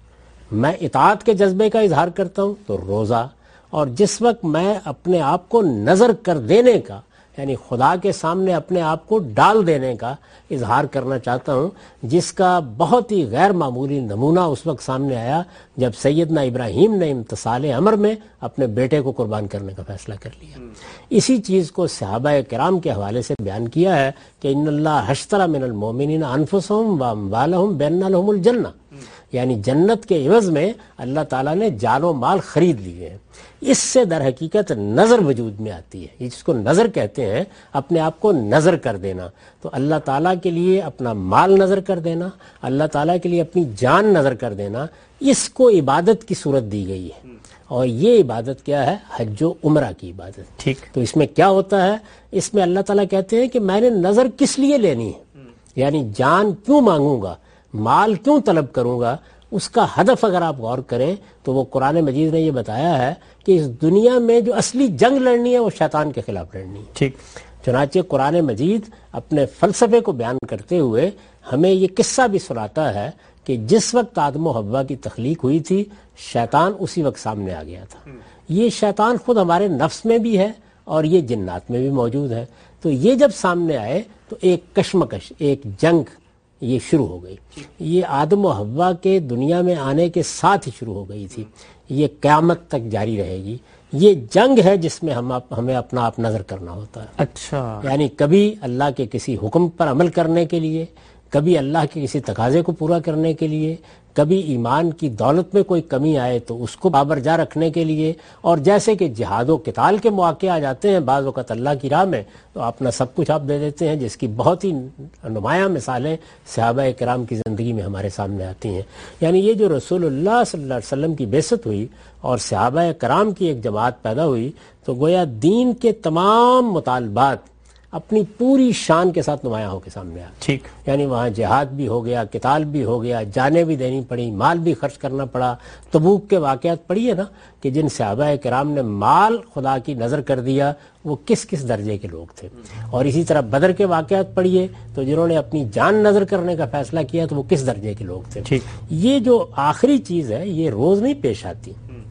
میں اطاعت کے جذبے کا اظہار کرتا ہوں تو روزہ، اور جس وقت میں اپنے آپ کو نظر کر دینے کا یعنی خدا کے سامنے اپنے آپ کو ڈال دینے کا اظہار کرنا چاہتا ہوں، جس کا بہت ہی غیر معمولی نمونہ اس وقت سامنے آیا جب سیدنا ابراہیم نے امتثال امر میں اپنے بیٹے کو قربان کرنے کا فیصلہ کر لیا. اسی چیز کو صحابہ کرام کے حوالے سے بیان کیا ہے کہ ان اللہ اشتری من المؤمنین انفسهم واموالهم بان لهم الجنہ، یعنی جنت کے عوض میں اللہ تعالیٰ نے جان و مال خرید لیے ہیں. اس سے در حقیقت نظر وجود میں آتی ہے. یہ جس کو نظر کہتے ہیں، اپنے آپ کو نظر کر دینا. تو اللہ تعالیٰ کے لیے اپنا مال نظر کر دینا، اللہ تعالیٰ کے لیے اپنی جان نظر کر دینا، اس کو عبادت کی صورت دی گئی ہے. اور یہ عبادت کیا ہے؟ حج و عمرہ کی عبادت. ٹھیک. تو اس میں کیا ہوتا ہے؟ اس میں اللہ تعالیٰ کہتے ہیں کہ میں نے نظر کس لیے لینی ہے، یعنی جان کیوں مانگوں گا، مال کیوں طلب کروں گا. اس کا ہدف اگر آپ غور کریں تو وہ قرآن مجید نے یہ بتایا ہے کہ اس دنیا میں جو اصلی جنگ لڑنی ہے وہ شیطان کے خلاف لڑنی ہے. ٹھیک. چنانچہ قرآن مجید اپنے فلسفے کو بیان کرتے ہوئے ہمیں یہ قصہ بھی سناتا ہے کہ جس وقت آدم و حوا کی تخلیق ہوئی تھی، شیطان اسی وقت سامنے آ گیا تھا. یہ شیطان خود ہمارے نفس میں بھی ہے اور یہ جنات میں بھی موجود ہے. تو یہ جب سامنے آئے تو ایک کشمکش، ایک جنگ یہ شروع ہو گئی. یہ آدم و حوا کے دنیا میں آنے کے ساتھ ہی شروع ہو گئی تھی. یہ قیامت تک جاری رہے گی. یہ جنگ ہے جس میں ہم ہمیں اپنا آپ نظر کرنا ہوتا ہے. اچھا. یعنی کبھی اللہ کے کسی حکم پر عمل کرنے کے لیے، کبھی اللہ کے کسی تقاضے کو پورا کرنے کے لیے، کبھی ایمان کی دولت میں کوئی کمی آئے تو اس کو بابرجا رکھنے کے لیے. اور جیسے کہ جہاد و قتال کے مواقع آ جاتے ہیں بعض وقت اللہ کی راہ میں، تو اپنا سب کچھ آپ دے دیتے ہیں، جس کی بہت ہی نمایاں مثالیں صحابہ کرام کی زندگی میں ہمارے سامنے آتی ہیں. یعنی یہ جو رسول اللہ صلی اللہ علیہ وسلم کی بعثت ہوئی اور صحابہ کرام کی ایک جماعت پیدا ہوئی، تو گویا دین کے تمام مطالبات اپنی پوری شان کے ساتھ نمایاں ہو کے سامنے آ. ٹھیک. یعنی وہاں جہاد بھی ہو گیا، قتال بھی ہو گیا، جانیں بھی دینی پڑی، مال بھی خرچ کرنا پڑا. تبوک کے واقعات پڑھیے نا کہ جن صحابہ کرام نے مال خدا کی نظر کر دیا وہ کس کس درجے کے لوگ تھے. اور اسی طرح بدر کے واقعات پڑھیے تو جنہوں نے اپنی جان نظر کرنے کا فیصلہ کیا تو وہ کس درجے کے لوگ تھے. ٹھیک. یہ جو آخری چیز ہے یہ روز نہیں پیش آتی،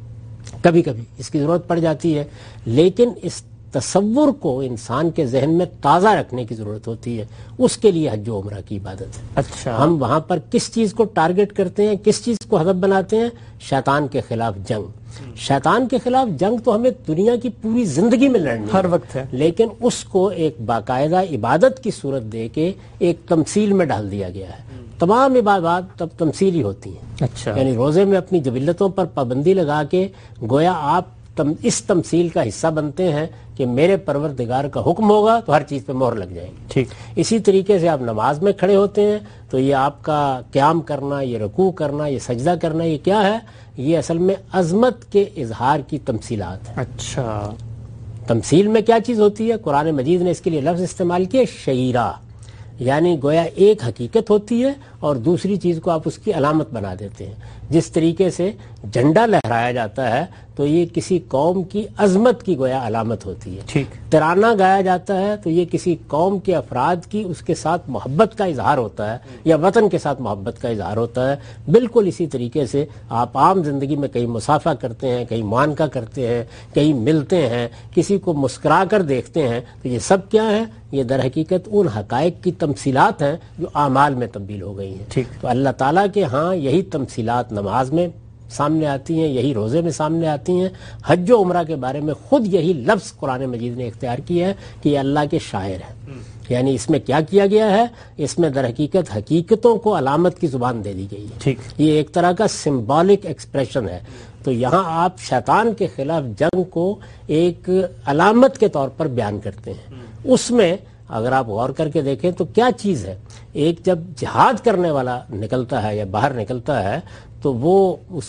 کبھی کبھی اس کی ضرورت پڑ جاتی ہے، لیکن اس تصور کو انسان کے ذہن میں تازہ رکھنے کی ضرورت ہوتی ہے. اس کے لیے حج و عمرہ کی عبادت ہے. اچھا. ہم وہاں پر کس چیز کو ٹارگٹ کرتے ہیں، کس چیز کو ہدف بناتے ہیں؟ شیطان کے خلاف جنگ. شیطان کے خلاف جنگ تو ہمیں دنیا کی پوری زندگی میں لڑنی ہر وقت ہے، لیکن اس کو ایک باقاعدہ عبادت کی صورت دے کے ایک تمثیل میں ڈال دیا گیا ہے. تمام عبادات تب تمثیلی ہوتی ہیں. اچھا. یعنی روزے میں اپنی جبلتوں پر پابندی لگا کے گویا آپ تم اس تمثیل کا حصہ بنتے ہیں کہ میرے پروردگار کا حکم ہوگا تو ہر چیز پہ مہر لگ جائے گی. ٹھیک. اسی طریقے سے آپ نماز میں کھڑے ہوتے ہیں تو یہ آپ کا قیام کرنا، یہ رکوع کرنا، یہ سجدہ کرنا، یہ کیا ہے؟ یہ اصل میں عظمت کے اظہار کی تمثیلات ہیں. اچھا. تمثیل میں کیا چیز ہوتی ہے؟ قرآن مجید نے اس کے لیے لفظ استعمال کیا شعیرہ، یعنی گویا ایک حقیقت ہوتی ہے اور دوسری چیز کو آپ اس کی علامت بنا دیتے ہیں. جس طریقے سے جھنڈا لہرایا جاتا ہے تو یہ کسی قوم کی عظمت کی گویا علامت ہوتی ہے. ٹھیک. ترانہ گایا جاتا ہے تو یہ کسی قوم کے افراد کی اس کے ساتھ محبت کا اظہار ہوتا ہے یا وطن کے ساتھ محبت کا اظہار ہوتا ہے. بالکل اسی طریقے سے آپ عام زندگی میں کہیں مصافحہ کرتے ہیں، کہیں معانقہ کرتے ہیں، کہیں ملتے ہیں، کسی کو مسکرا کر دیکھتے ہیں، تو یہ سب کیا ہے؟ یہ در حقیقت ان حقائق کی تمثیلات ہیں جو اعمال میں تبدیل ہو گئی ہیں. ٹھیک. تو اللہ تعالیٰ کے ہاں یہی تمثیلات نماز میں سامنے آتی ہیں، یہی روزے میں سامنے آتی ہیں. حج و عمرہ کے بارے میں خود یہی لفظ قرآن مجید نے اختیار کیا ہے کہ یہ اللہ کے شاعر ہیں. یعنی اس میں کیا کیا گیا ہے؟ اس میں در حقیقت حقیقتوں کو علامت کی زبان دے دی گئی ہے. ٹھیک. یہ ایک طرح کا سمبولک ایکسپریشن ہے. تو یہاں آپ شیطان کے خلاف جنگ کو ایک علامت کے طور پر بیان کرتے ہیں. اس میں اگر آپ غور کر کے دیکھیں تو کیا چیز ہے؟ ایک جب جہاد کرنے والا نکلتا ہے یا باہر نکلتا ہے تو وہ اس وقت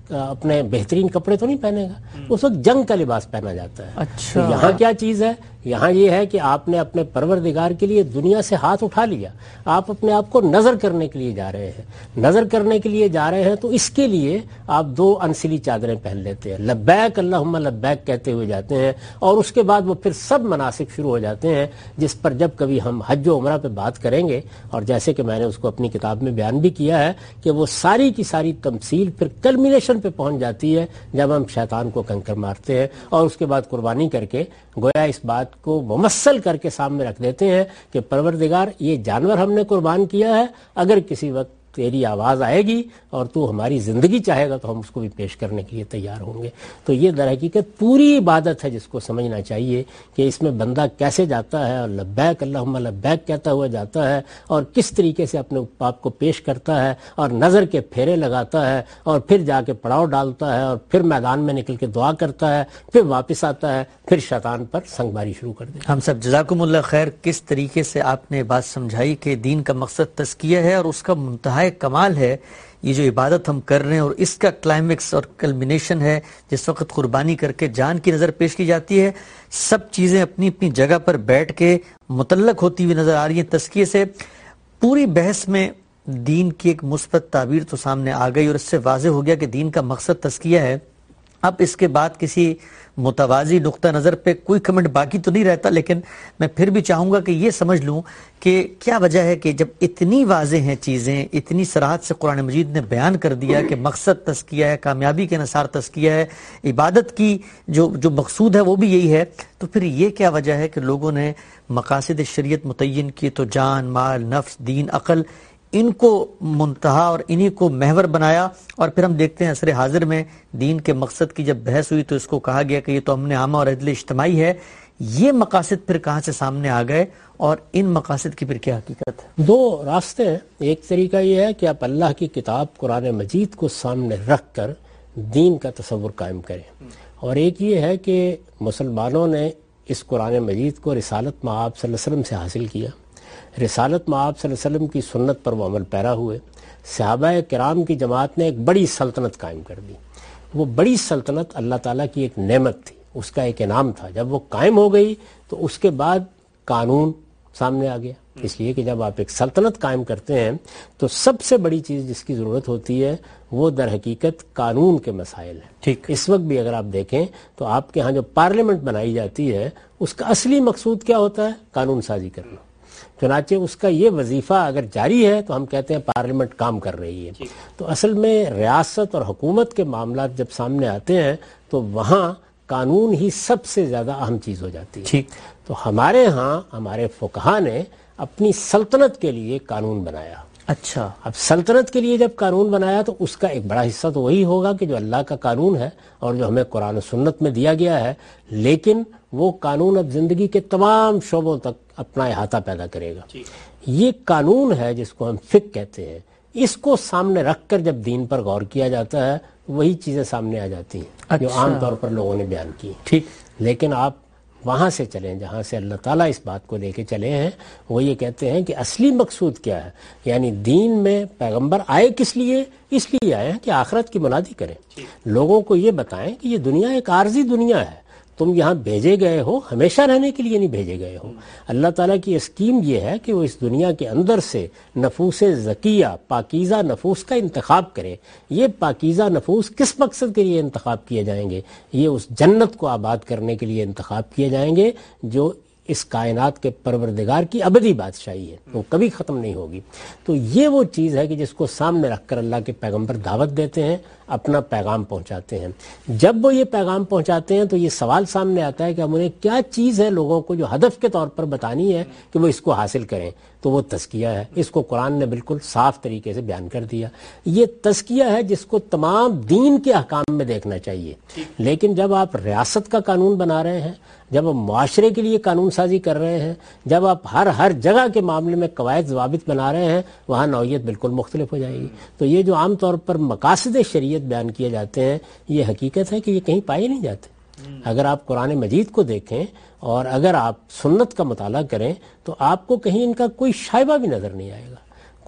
اپنے بہترین کپڑے تو نہیں پہنے گا، اس وقت جنگ کا لباس پہنا جاتا ہے۔ اچھا، تو یہاں کیا چیز ہے؟ یہاں یہ ہے کہ آپ نے اپنے پروردگار کے لیے دنیا سے ہاتھ اٹھا لیا، آپ اپنے آپ کو نظر کرنے کے لیے جا رہے ہیں، نظر کرنے کے لیے جا رہے ہیں تو اس کے لیے آپ دو انسلی چادریں پہن لیتے ہیں، لبیک اللہم لبیک کہتے ہوئے جاتے ہیں، اور اس کے بعد وہ پھر سب مناسک شروع ہو جاتے ہیں، جس پر جب کبھی ہم حج و عمرہ پہ بات کریں گے، اور جیسے کہ میں نے اس کو اپنی کتاب میں بیان بھی کیا ہے کہ وہ ساری کی ساری تمثیل پھر کلمینیشن پہ پہنچ جاتی ہے جب ہم شیطان کو کنکر مارتے ہیں، اور اس کے بعد قربانی کر کے گویا اس بات کو ممثل کر کے سامنے رکھ دیتے ہیں کہ پروردگار یہ جانور ہم نے قربان کیا ہے، اگر کسی وقت تیری آواز آئے گی اور تو ہماری زندگی چاہے گا تو ہم اس کو بھی پیش کرنے کے لیے تیار ہوں گے۔ تو یہ در حقیقت پوری عبادت ہے جس کو سمجھنا چاہیے کہ اس میں بندہ کیسے جاتا ہے اور لبیک اللہم لبیک کہتا ہوا جاتا ہے، اور کس طریقے سے اپنے پاپ کو پیش کرتا ہے، اور نظر کے پھیرے لگاتا ہے، اور پھر جا کے پڑاؤ ڈالتا ہے، اور پھر میدان میں نکل کے دعا کرتا ہے، پھر واپس آتا ہے، پھر شیطان پر سنگباری شروع کر دیتا ہے۔ ہم سب جزاکم اللہ خیر، کس طریقے سے آپ نے بات سمجھائی کہ دین کا مقصد تزکیہ ہے اور اس کا منتہا کمال ہے یہ جو عبادت ہم کر رہے ہیں، اور اس کا کلائمیکس اور کلمینیشن ہے جس وقت قربانی کر کے جان کی نظر پیش کی جاتی ہے۔ سب چیزیں اپنی اپنی جگہ پر بیٹھ کے متعلق ہوتی ہوئی نظر آ رہی ہیں تزکیے سے۔ پوری بحث میں دین کی ایک مثبت تعبیر تو سامنے آ گئی، اور اس سے واضح ہو گیا کہ دین کا مقصد تزکیہ ہے۔ اب اس کے بعد کسی متوازی نقطہ نظر پہ کوئی کمنٹ باقی تو نہیں رہتا، لیکن میں پھر بھی چاہوں گا کہ یہ سمجھ لوں کہ کیا وجہ ہے کہ جب اتنی واضح ہیں چیزیں، اتنی صراحت سے قرآن مجید نے بیان کر دیا کہ مقصد تزکیہ ہے، کامیابی کے انحصار تزکیہ ہے، عبادت کی جو جو مقصود ہے وہ بھی یہی ہے، تو پھر یہ کیا وجہ ہے کہ لوگوں نے مقاصد شریعت متعین کی تو جان، مال، نفس، دین، عقل، ان کو منتہا اور انہی کو محور بنایا، اور پھر ہم دیکھتے ہیں عصر حاضر میں دین کے مقصد کی جب بحث ہوئی تو اس کو کہا گیا کہ یہ تو امن عامہ اور عدل اجتماعی ہے۔ یہ مقاصد پھر کہاں سے سامنے آ گئے، اور ان مقاصد کی پھر کیا حقیقت ہے؟ دو راستے ہیں۔ ایک طریقہ یہ ہے کہ آپ اللہ کی کتاب قرآن مجید کو سامنے رکھ کر دین کا تصور قائم کریں، اور ایک یہ ہے کہ مسلمانوں نے اس قرآن مجید کو رسالت مآب صلی اللہ علیہ وسلم سے حاصل کیا، رسالت مآب صلی اللہ علیہ وسلم کی سنت پر وہ عمل پیرا ہوئے، صحابہ کرام کی جماعت نے ایک بڑی سلطنت قائم کر دی۔ وہ بڑی سلطنت اللہ تعالیٰ کی ایک نعمت تھی، اس کا ایک انعام تھا۔ جب وہ قائم ہو گئی تو اس کے بعد قانون سامنے آ گیا، اس لیے کہ جب آپ ایک سلطنت قائم کرتے ہیں تو سب سے بڑی چیز جس کی ضرورت ہوتی ہے وہ در حقیقت قانون کے مسائل ہیں۔ ٹھیک، اس وقت بھی اگر آپ دیکھیں تو آپ کے ہاں جو پارلیمنٹ بنائی جاتی ہے اس کا اصلی مقصود کیا ہوتا ہے؟ قانون سازی کرنا۔ چنانچہ اس کا یہ وظیفہ اگر جاری ہے تو ہم کہتے ہیں پارلیمنٹ کام کر رہی ہے۔ تو اصل میں ریاست اور حکومت کے معاملات جب سامنے آتے ہیں تو وہاں قانون ہی سب سے زیادہ اہم چیز ہو جاتی ہے۔ تو ہمارے ہاں ہمارے فقہا نے اپنی سلطنت کے لیے قانون بنایا۔ اچھا، اب سلطنت کے لیے جب قانون بنایا تو اس کا ایک بڑا حصہ تو وہی ہوگا کہ جو اللہ کا قانون ہے اور جو ہمیں قرآن و سنت میں دیا گیا ہے، لیکن وہ قانون اب زندگی کے تمام شعبوں تک اپنا احاطہ پیدا کرے گا۔ یہ قانون ہے جس کو ہم فقہ کہتے ہیں، اس کو سامنے رکھ کر جب دین پر غور کیا جاتا ہے وہی چیزیں سامنے آ جاتی ہیں جو عام طور پر لوگوں نے بیان کی۔ ٹھیک، لیکن آپ وہاں سے چلیں جہاں سے اللہ تعالیٰ اس بات کو لے کے چلے ہیں، وہ یہ کہتے ہیں کہ اصلی مقصود کیا ہے، یعنی دین میں پیغمبر آئے کس لیے؟ اس لیے آئے ہیں کہ آخرت کی منادی کریں، لوگوں کو یہ بتائیں کہ یہ دنیا ایک عارضی دنیا ہے، تم یہاں بھیجے گئے ہو ہمیشہ رہنے کے لیے نہیں بھیجے گئے ہو۔ اللہ تعالیٰ کی اسکیم یہ ہے کہ وہ اس دنیا کے اندر سے نفوس زکیہ، پاکیزہ نفوس کا انتخاب کرے۔ یہ پاکیزہ نفوس کس مقصد کے لیے انتخاب کیے جائیں گے؟ یہ اس جنت کو آباد کرنے کے لیے انتخاب کیے جائیں گے جو اس کائنات کے پروردگار کی ابدی بادشاہی ہے، وہ کبھی ختم نہیں ہوگی۔ تو یہ وہ چیز ہے کہ جس کو سامنے رکھ کر اللہ کے پیغمبر دعوت دیتے ہیں، اپنا پیغام پہنچاتے ہیں۔ جب وہ یہ پیغام پہنچاتے ہیں تو یہ سوال سامنے آتا ہے کہ ہم انہیں کیا چیز ہے لوگوں کو جو ہدف کے طور پر بتانی ہے کہ وہ اس کو حاصل کریں، تو وہ تزکیہ ہے۔ اس کو قرآن نے بالکل صاف طریقے سے بیان کر دیا۔ یہ تزکیہ ہے جس کو تمام دین کے احکام میں دیکھنا چاہیے، لیکن جب آپ ریاست کا قانون بنا رہے ہیں، جب آپ معاشرے کے لیے قانون سازی کر رہے ہیں، جب آپ ہر ہر جگہ کے معاملے میں قواعد ضوابط بنا رہے ہیں، وہاں نوعیت بالکل مختلف ہو جائے گی۔ تو یہ جو عام طور پر مقاصد شریعت بیان کیے جاتے ہیں، یہ حقیقت ہے کہ یہ کہیں پائے نہیں جاتے۔ اگر آپ قرآن مجید کو دیکھیں اور اگر آپ سنت کا مطالعہ کریں تو آپ کو کہیں ان کا کوئی شائبہ بھی نظر نہیں آئے گا۔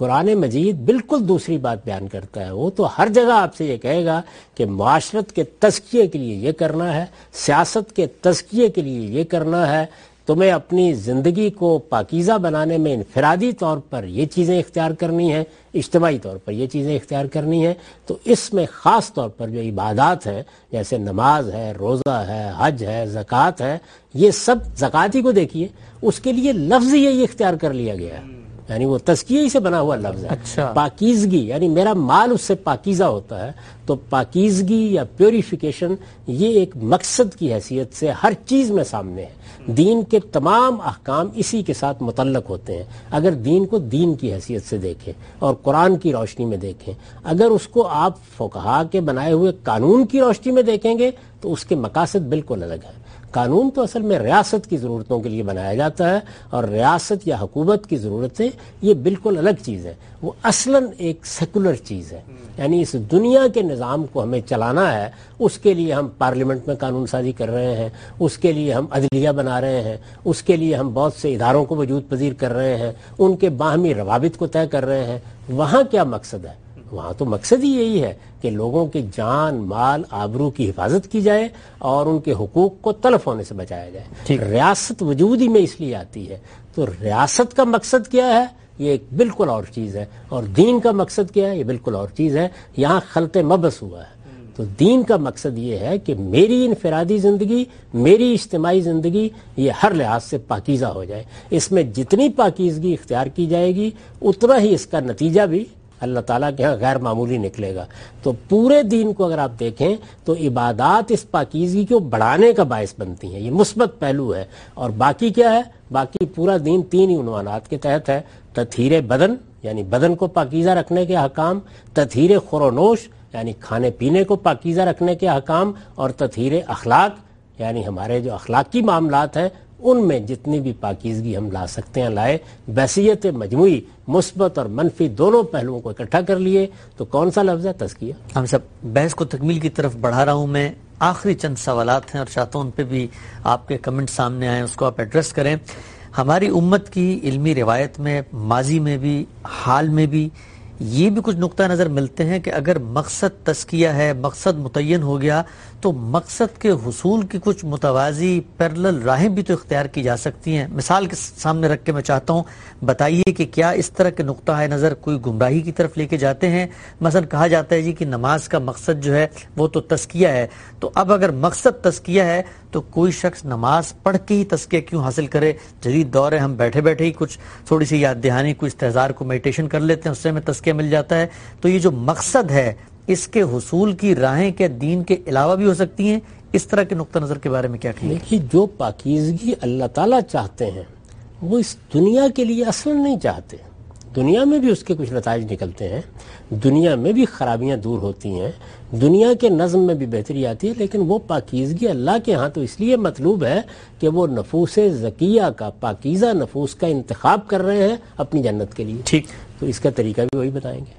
قرآن مجید بالکل دوسری بات بیان کرتا ہے. وہ تو ہر جگہ آپ سے یہ کہے گا کہ معاشرت کے تزکیے کے لیے یہ کرنا ہے, سیاست کے تزکیے کے لیے یہ کرنا ہے, تمہیں اپنی زندگی کو پاکیزہ بنانے میں انفرادی طور پر یہ چیزیں اختیار کرنی ہیں, اجتماعی طور پر یہ چیزیں اختیار کرنی ہیں. تو اس میں خاص طور پر جو عبادات ہیں جیسے نماز ہے, روزہ ہے, حج ہے, زکوٰۃ ہے, یہ سب زکوٰۃ ہی کو دیکھیے, اس کے لیے لفظ یہی اختیار کر لیا گیا ہے, یعنی وہ تزکیے ہی سے بنا ہوا لفظ ہے. اچھا. پاکیزگی یعنی میرا مال اس سے پاکیزہ ہوتا ہے, تو پاکیزگی یا پیوریفیکیشن یہ ایک مقصد کی حیثیت سے ہر چیز میں سامنے ہے. دین کے تمام احکام اسی کے ساتھ متعلق ہوتے ہیں. اگر دین کو دین کی حیثیت سے دیکھیں اور قرآن کی روشنی میں دیکھیں, اگر اس کو آپ فقہا کے بنائے ہوئے قانون کی روشنی میں دیکھیں گے تو اس کے مقاصد بالکل الگ ہیں. قانون تو اصل میں ریاست کی ضرورتوں کے لیے بنایا جاتا ہے, اور ریاست یا حکومت کی ضرورتیں یہ بالکل الگ چیز ہے. وہ اصلاً ایک سیکولر چیز ہے, یعنی اس دنیا کے نظام کو ہمیں چلانا ہے, اس کے لیے ہم پارلیمنٹ میں قانون سازی کر رہے ہیں, اس کے لیے ہم عدلیہ بنا رہے ہیں, اس کے لیے ہم بہت سے اداروں کو وجود پذیر کر رہے ہیں, ان کے باہمی روابط کو طے کر رہے ہیں. وہاں کیا مقصد ہے؟ وہاں تو مقصد ہی یہی ہے کہ لوگوں کی جان, مال, آبرو کی حفاظت کی جائے اور ان کے حقوق کو تلف ہونے سے بچایا جائے. ریاست وجود ہی میں اس لیے آتی ہے. تو ریاست کا مقصد کیا ہے؟ یہ ایک بالکل اور چیز ہے, اور دین کا مقصد کیا ہے؟ یہ بالکل اور چیز ہے. یہاں خلط مبعث ہوا ہے. تو دین کا مقصد یہ ہے کہ میری انفرادی زندگی, میری اجتماعی زندگی یہ ہر لحاظ سے پاکیزہ ہو جائے. اس میں جتنی پاکیزگی اختیار کی جائے گی اتنا ہی اس کا نتیجہ بھی اللہ تعالیٰ کے ہاں غیر معمولی نکلے گا. تو پورے دین کو اگر آپ دیکھیں تو عبادات اس پاکیزگی کو بڑھانے کا باعث بنتی ہیں, یہ مثبت پہلو ہے. اور باقی کیا ہے؟ باقی پورا دین تین ہی عنوانات کے تحت ہے: تطہیر بدن یعنی بدن کو پاکیزہ رکھنے کے احکام, تطہیر خور و نوش یعنی کھانے پینے کو پاکیزہ رکھنے کے احکام, اور تطہیر اخلاق یعنی ہمارے جو اخلاقی معاملات ہیں ان میں جتنی بھی پاکیزگی ہم لا سکتے ہیں لائے. بحثیت مجموعی مثبت اور منفی دونوں پہلوؤں کو اکٹھا کر لیے تو کون سا لفظ ہے؟ تزکیہ. ہم سب بحث کو تکمیل کی طرف بڑھا رہا ہوں میں. آخری چند سوالات ہیں اور چاہتا ہوں ان پہ بھی آپ کے کمنٹ سامنے آئیں, اس کو آپ ایڈریس کریں. ہماری امت کی علمی روایت میں ماضی میں بھی حال میں بھی یہ بھی کچھ نقطہ نظر ملتے ہیں کہ اگر مقصد تزکیہ ہے, مقصد متعین ہو گیا, تو مقصد کے حصول کی کچھ متوازی پیرلل راہیں بھی تو اختیار کی جا سکتی ہیں. مثال کے سامنے رکھ کے میں چاہتا ہوں بتائیے کہ کیا اس طرح کے نقطہ نظر کوئی گمراہی کی طرف لے کے جاتے ہیں؟ مثلا کہا جاتا ہے جی کہ نماز کا مقصد جو ہے وہ تو تزکیہ ہے, تو اب اگر مقصد تزکیہ ہے تو کوئی شخص نماز پڑھ کے ہی تزکیہ کیوں حاصل کرے؟ جدید دور ہے, ہم بیٹھے بیٹھے ہی کچھ تھوڑی سی یاد دہانی, کچھ استحضار کو میڈیٹیشن کر لیتے ہیں, اس سے ہمیں تزکیہ مل جاتا ہے. تو یہ جو مقصد ہے اس کے حصول کی راہیں کے دین کے علاوہ بھی ہو سکتی ہیں. اس طرح کے نقطہ نظر کے بارے میں کیا کہیں؟ دیکھیے, جو پاکیزگی اللہ تعالیٰ چاہتے ہیں وہ اس دنیا کے لیے اصلا نہیں چاہتے. دنیا میں بھی اس کے کچھ نتائج نکلتے ہیں, دنیا میں بھی خرابیاں دور ہوتی ہیں, دنیا کے نظم میں بھی بہتری آتی ہے, لیکن وہ پاکیزگی اللہ کے ہاں تو اس لیے مطلوب ہے کہ وہ نفوس زکیہ کا, پاکیزہ نفوس کا انتخاب کر رہے ہیں اپنی جنت کے لیے. ٹھیک, تو اس کا طریقہ بھی وہی بتائیں گے.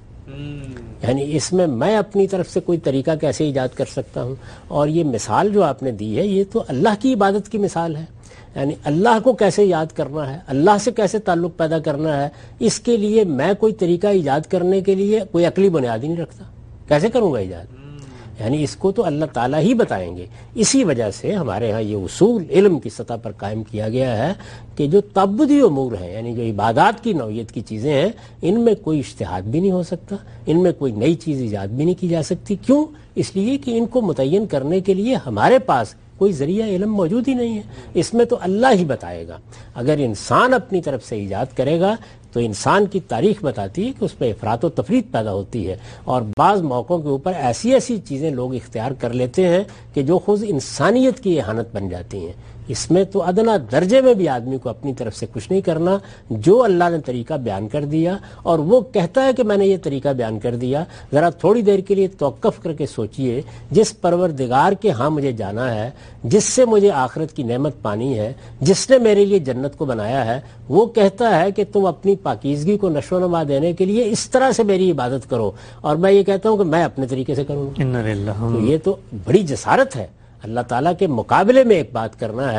یعنی اس میں میں اپنی طرف سے کوئی طریقہ کیسے ایجاد کر سکتا ہوں؟ اور یہ مثال جو آپ نے دی ہے یہ تو اللہ کی عبادت کی مثال ہے. یعنی اللہ کو کیسے یاد کرنا ہے, اللہ سے کیسے تعلق پیدا کرنا ہے, اس کے لیے میں کوئی طریقہ ایجاد کرنے کے لیے کوئی عقلی بنیاد ہی نہیں رکھتا. کیسے کروں گا ایجاد؟ یعنی اس کو تو اللہ تعالیٰ ہی بتائیں گے. اسی وجہ سے ہمارے ہاں یہ اصول علم کی سطح پر قائم کیا گیا ہے کہ جو تعبدی امور ہیں, یعنی جو عبادات کی نوعیت کی چیزیں ہیں, ان میں کوئی اجتہاد بھی نہیں ہو سکتا, ان میں کوئی نئی چیز ایجاد بھی نہیں کی جا سکتی. کیوں؟ اس لیے کہ ان کو متعین کرنے کے لیے ہمارے پاس کوئی ذریعہ علم موجود ہی نہیں ہے. اس میں تو اللہ ہی بتائے گا. اگر انسان اپنی طرف سے ایجاد کرے گا تو انسان کی تاریخ بتاتی ہے کہ اس میں افراط و تفریط پیدا ہوتی ہے, اور بعض موقعوں کے اوپر ایسی ایسی چیزیں لوگ اختیار کر لیتے ہیں کہ جو خود انسانیت کی اہانت بن جاتی ہیں. اس میں تو ادنا درجے میں بھی آدمی کو اپنی طرف سے کچھ نہیں کرنا. جو اللہ نے طریقہ بیان کر دیا اور وہ کہتا ہے کہ میں نے یہ طریقہ بیان کر دیا, ذرا تھوڑی دیر کے لیے توقف کر کے سوچئے, جس پروردگار کے ہاں مجھے جانا ہے, جس سے مجھے آخرت کی نعمت پانی ہے, جس نے میرے لیے جنت کو بنایا ہے, وہ کہتا ہے کہ تم اپنی پاکیزگی کو نشو و نما دینے کے لیے اس طرح سے میری عبادت کرو, اور میں یہ کہتا ہوں کہ میں اپنے طریقے سے کروں گا. تو یہ تو بڑی جسارت ہے. اللہ تعالیٰ کے مقابلے میں ایک بات کرنا ہے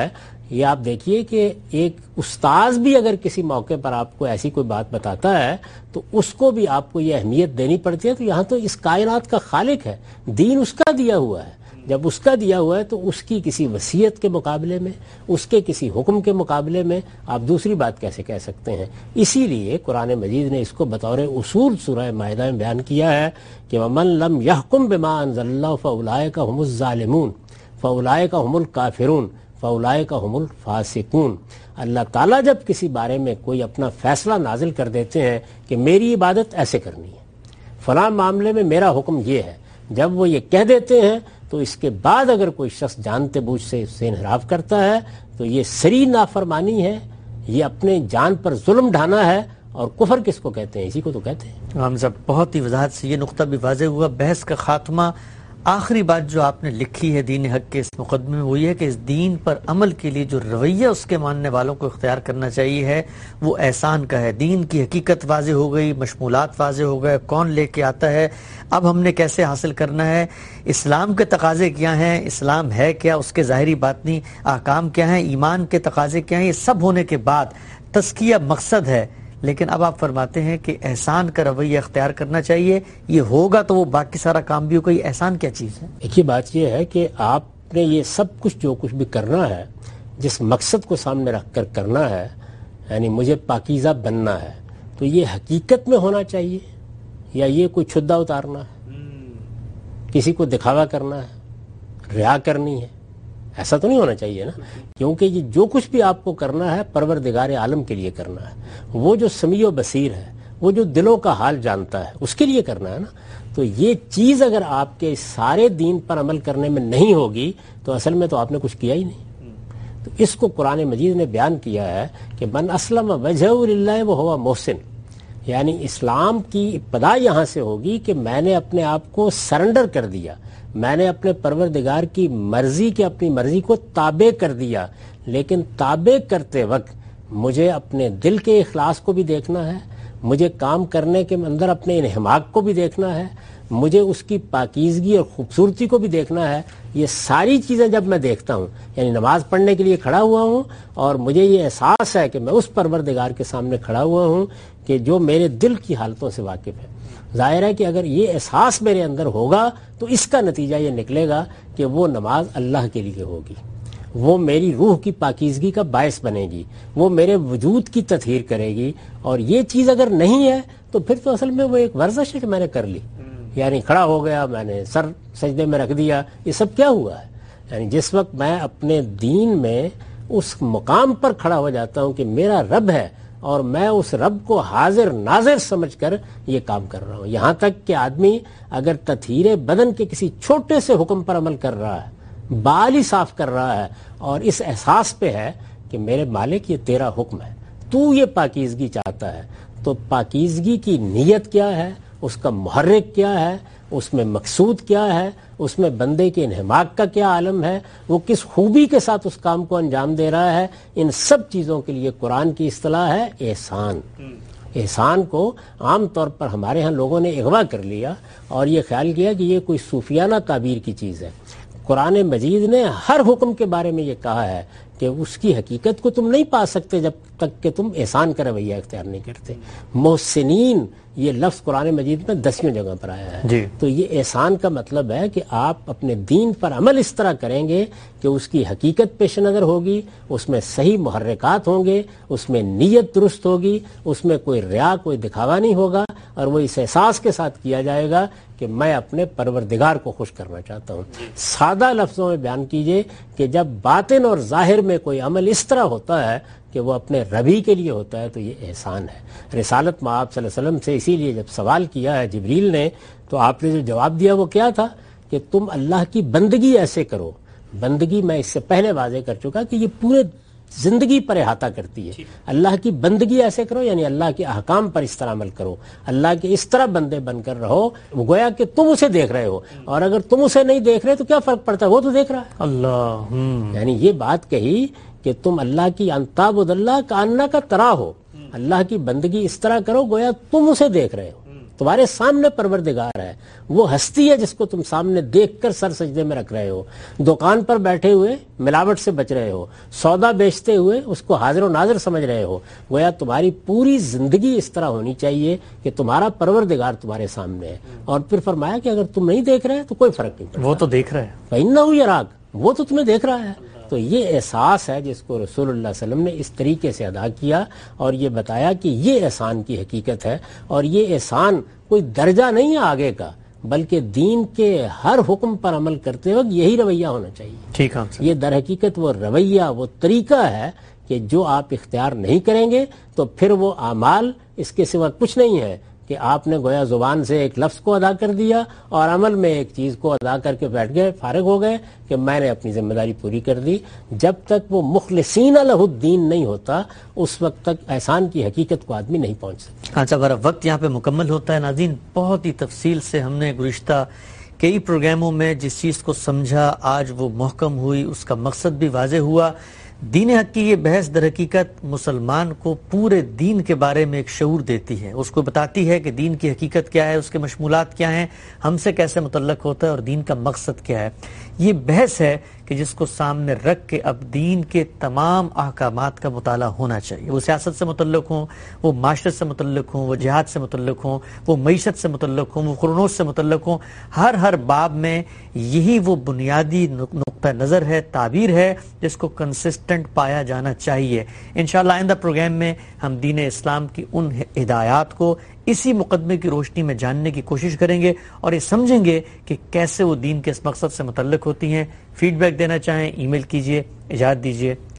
یہ آپ دیکھیے کہ ایک استاذ بھی اگر کسی موقع پر آپ کو ایسی کوئی بات بتاتا ہے تو اس کو بھی آپ کو یہ اہمیت دینی پڑتی ہے. تو یہاں تو اس کائنات کا خالق ہے, دین اس کا دیا ہوا ہے. جب اس کا دیا ہوا ہے تو اس کی کسی وصیت کے مقابلے میں, اس کے کسی حکم کے مقابلے میں آپ دوسری بات کیسے کہہ سکتے ہیں؟ اسی لیے قرآن مجید نے اس کو بطور اصول سورہ مائدہ میں بیان کیا ہے کہ وَمَن لَمْ يَحْكُمْ بِمَا أَنزَلَ اللَّهُ فَأُولَٰئِكَ هُمُ الظَّالِمُونَ فَأُولَٰئِكَ هُمُ الْكَافِرُونَ فَأُولَٰئِكَ هُمُ الْفَاسِقُونَ. اللہ تعالیٰ جب کسی بارے میں کوئی اپنا فیصلہ نازل کر دیتے ہیں کہ میری عبادت ایسے کرنی ہے, فلاں معاملے میں میرا حکم یہ ہے, جب وہ یہ کہہ دیتے ہیں تو اس کے بعد اگر کوئی شخص جانتے بوجھ سے اس سے انحراف کرتا ہے تو یہ سری نافرمانی ہے, یہ اپنے جان پر ظلم ڈھانا ہے. اور کفر کس کو کہتے ہیں؟ اسی کو تو کہتے ہیں. ہم صاحب بہت ہی وضاحت سے یہ نقطہ بھی واضح ہوا. بحث کا خاتمہ, آخری بات جو آپ نے لکھی ہے دین حق کے اس مقدمے میں وہ یہ ہے کہ اس دین پر عمل کے لیے جو رویہ اس کے ماننے والوں کو اختیار کرنا چاہیے ہے وہ احسان کا ہے. دین کی حقیقت واضح ہو گئی, مشمولات واضح ہو گئے, کون لے کے آتا ہے, اب ہم نے کیسے حاصل کرنا ہے, اسلام کے تقاضے کیا ہیں, اسلام ہے کیا, اس کے ظاہری باطنی احکام کیا ہیں, ایمان کے تقاضے کیا ہیں. یہ سب ہونے کے بعد تزکیہ مقصد ہے, لیکن اب آپ فرماتے ہیں کہ احسان کا رویہ اختیار کرنا چاہیے. یہ ہوگا تو وہ باقی سارا کام بھی ہوگا. یہ احسان کیا چیز ہے؟ ایک بات یہ ہے کہ آپ نے یہ سب کچھ جو کچھ بھی کرنا ہے جس مقصد کو سامنے رکھ کر کرنا ہے, یعنی مجھے پاکیزہ بننا ہے, تو یہ حقیقت میں ہونا چاہیے یا یہ کوئی چھدا اتارنا ہے, کسی کو دکھاوا کرنا ہے, ریا کرنی ہے؟ ایسا تو نہیں ہونا چاہیے نا, کیونکہ یہ جو کچھ بھی آپ کو کرنا ہے پروردگار عالم کے لیے کرنا ہے. وہ جو سمیع و بصیر ہے, وہ جو دلوں کا حال جانتا ہے, اس کے لیے کرنا ہے نا. تو یہ چیز اگر آپ کے سارے دین پر عمل کرنے میں نہیں ہوگی تو اصل میں تو آپ نے کچھ کیا ہی نہیں. تو اس کو قرآن مجید نے بیان کیا ہے کہ من اسلم وجهه للہ وهو محسن, یعنی اسلام کی ابتدا یہاں سے ہوگی کہ میں نے اپنے آپ کو سرنڈر کر دیا, میں نے اپنے پروردگار کی مرضی کے اپنی مرضی کو تابع کر دیا. لیکن تابع کرتے وقت مجھے اپنے دل کے اخلاص کو بھی دیکھنا ہے, مجھے کام کرنے کے اندر اپنے انہماک کو بھی دیکھنا ہے, مجھے اس کی پاکیزگی اور خوبصورتی کو بھی دیکھنا ہے. یہ ساری چیزیں جب میں دیکھتا ہوں, یعنی نماز پڑھنے کے لیے کھڑا ہوا ہوں اور مجھے یہ احساس ہے کہ میں اس پروردگار کے سامنے کھڑا ہوا ہوں کہ جو میرے دل کی حالتوں سے واقف ہے. ظاہر ہے کہ اگر یہ احساس میرے اندر ہوگا تو اس کا نتیجہ یہ نکلے گا کہ وہ نماز اللہ کے لیے ہوگی, وہ میری روح کی پاکیزگی کا باعث بنے گی, وہ میرے وجود کی تطہیر کرے گی. اور یہ چیز اگر نہیں ہے تو پھر تو اصل میں وہ ایک ورزش ہے کہ میں نے کر لی, یعنی کھڑا ہو گیا, میں نے سر سجدے میں رکھ دیا. یہ سب کیا ہوا ہے؟ یعنی جس وقت میں اپنے دین میں اس مقام پر کھڑا ہو جاتا ہوں کہ میرا رب ہے اور میں اس رب کو حاضر ناظر سمجھ کر یہ کام کر رہا ہوں. یہاں تک کہ آدمی اگر تطہیر بدن کے کسی چھوٹے سے حکم پر عمل کر رہا ہے, بال ہی صاف کر رہا ہے, اور اس احساس پہ ہے کہ میرے مالک یہ تیرا حکم ہے, تو یہ پاکیزگی چاہتا ہے, تو پاکیزگی کی نیت کیا ہے, اس کا محرک کیا ہے, اس میں مقصود کیا ہے, اس میں بندے کے انہماک کا کیا عالم ہے, وہ کس خوبی کے ساتھ اس کام کو انجام دے رہا ہے. ان سب چیزوں کے لیے قرآن کی اصطلاح ہے احسان. احسان کو عام طور پر ہمارے ہاں لوگوں نے اغوا کر لیا اور یہ خیال کیا کہ یہ کوئی صوفیانہ تعبیر کی چیز ہے. قرآن مجید نے ہر حکم کے بارے میں یہ کہا ہے کہ اس کی حقیقت کو تم نہیں پا سکتے جب تک کہ تم احسان کا رویہ اختیار نہیں کرتے. محسنین یہ لفظ قرآن مجید میں دسویں جگہ پر آیا ہے جی. تو یہ احسان کا مطلب ہے کہ آپ اپنے دین پر عمل اس طرح کریں گے کہ اس کی حقیقت پیش نظر ہوگی, اس میں صحیح محرکات ہوں گے, اس میں نیت درست ہوگی, اس میں کوئی ریا کوئی دکھاوا نہیں ہوگا, اور وہ اس احساس کے ساتھ کیا جائے گا کہ میں اپنے پروردگار کو خوش کرنا چاہتا ہوں. سادہ لفظوں میں بیان کیجئے کہ جب باطن اور ظاہر میں کوئی عمل اس طرح ہوتا ہے کہ وہ اپنے ربی کے لیے ہوتا ہے تو یہ احسان ہے. رسالت مآب صلی اللہ علیہ وسلم سے اسی لیے جب سوال کیا ہے جبریل نے تو آپ نے جو جواب دیا وہ کیا تھا کہ تم اللہ کی بندگی ایسے کرو. بندگی میں اس سے پہلے واضح کر چکا کہ یہ پورے زندگی پر احاطہ کرتی ہے. اللہ کی بندگی ایسے کرو یعنی اللہ کے احکام پر اس طرح عمل کرو, اللہ کے اس طرح بندے بن کر رہو گویا کہ تم اسے دیکھ رہے ہو, اور اگر تم اسے نہیں دیکھ رہے تو کیا فرق پڑتا ہے, وہ تو دیکھ رہا ہے اللہ. یعنی یہ بات کہی کہ تم اللہ کی انتعبد اللہ کا انا کا ترا ہو, اللہ کی بندگی اس طرح کرو گویا تم اسے دیکھ رہے ہو. تمہارے سامنے پروردگار ہے، وہ ہستی ہے جس کو تم سامنے دیکھ کر سر سجدے میں رکھ رہے ہو، دکان پر بیٹھے ہوئے ملاوٹ سے بچ رہے ہو، سودا بیچتے ہوئے اس کو حاضر و ناظر سمجھ رہے ہو. گویا تمہاری پوری زندگی اس طرح ہونی چاہیے کہ تمہارا پروردگار تمہارے سامنے ہے. اور پھر فرمایا کہ اگر تم نہیں دیکھ رہے تو کوئی فرق نہیں پڑتا، وہ تو دیکھ رہے ہیں، فَإِنَّهُ يَرَاكَ، وہ تو تمہیں دیکھ رہا ہے. تو یہ احساس ہے جس کو رسول اللہ صلی اللہ علیہ وسلم نے اس طریقے سے ادا کیا اور یہ بتایا کہ یہ احسان کی حقیقت ہے. اور یہ احسان کوئی درجہ نہیں ہے آگے کا، بلکہ دین کے ہر حکم پر عمل کرتے وقت یہی رویہ ہونا چاہیے. ٹھیک ہے، یہ در حقیقت وہ رویہ، وہ طریقہ ہے کہ جو آپ اختیار نہیں کریں گے تو پھر وہ اعمال اس کے سوا کچھ نہیں ہے کہ آپ نے گویا زبان سے ایک لفظ کو ادا کر دیا اور عمل میں ایک چیز کو ادا کر کے بیٹھ گئے، فارغ ہو گئے کہ میں نے اپنی ذمہ داری پوری کر دی. جب تک وہ مخلصین لہ الدین نہیں ہوتا اس وقت تک احسان کی حقیقت کو آدمی نہیں پہنچ سکتا. اچھا، ہمارا وقت یہاں پہ مکمل ہوتا ہے. ناظرین، بہت ہی تفصیل سے ہم نے گزشتہ کئی پروگراموں میں جس چیز کو سمجھا آج وہ محکم ہوئی، اس کا مقصد بھی واضح ہوا. دین حق کی یہ بحث در حقیقت مسلمان کو پورے دین کے بارے میں ایک شعور دیتی ہے، اس کو بتاتی ہے کہ دین کی حقیقت کیا ہے، اس کے مشمولات کیا ہیں، ہم سے کیسے متعلق ہوتا ہے اور دین کا مقصد کیا ہے. یہ بحث ہے کہ جس کو سامنے رکھ کے اب دین کے تمام احکامات کا مطالعہ ہونا چاہیے. وہ سیاست سے متعلق ہوں، وہ معاشرت سے متعلق ہوں، وہ جہاد سے متعلق ہوں، وہ معیشت سے متعلق ہوں، وہ قرنوس سے متعلق ہوں. ہر ہر باب میں یہی وہ بنیادی نقطہ نظر ہے، تعبیر ہے جس کو کنسسٹنٹ پایا جانا چاہیے. انشاءاللہ آئندہ پروگرام میں ہم دین اسلام کی ان ہدایات کو اسی مقدمے کی روشنی میں جاننے کی کوشش کریں گے اور یہ سمجھیں گے کہ کیسے وہ دین کے اس مقصد سے متعلق ہوتی ہیں. فیڈ بیک دینا چاہیں ای میل کیجیے. اجازت دیجیے.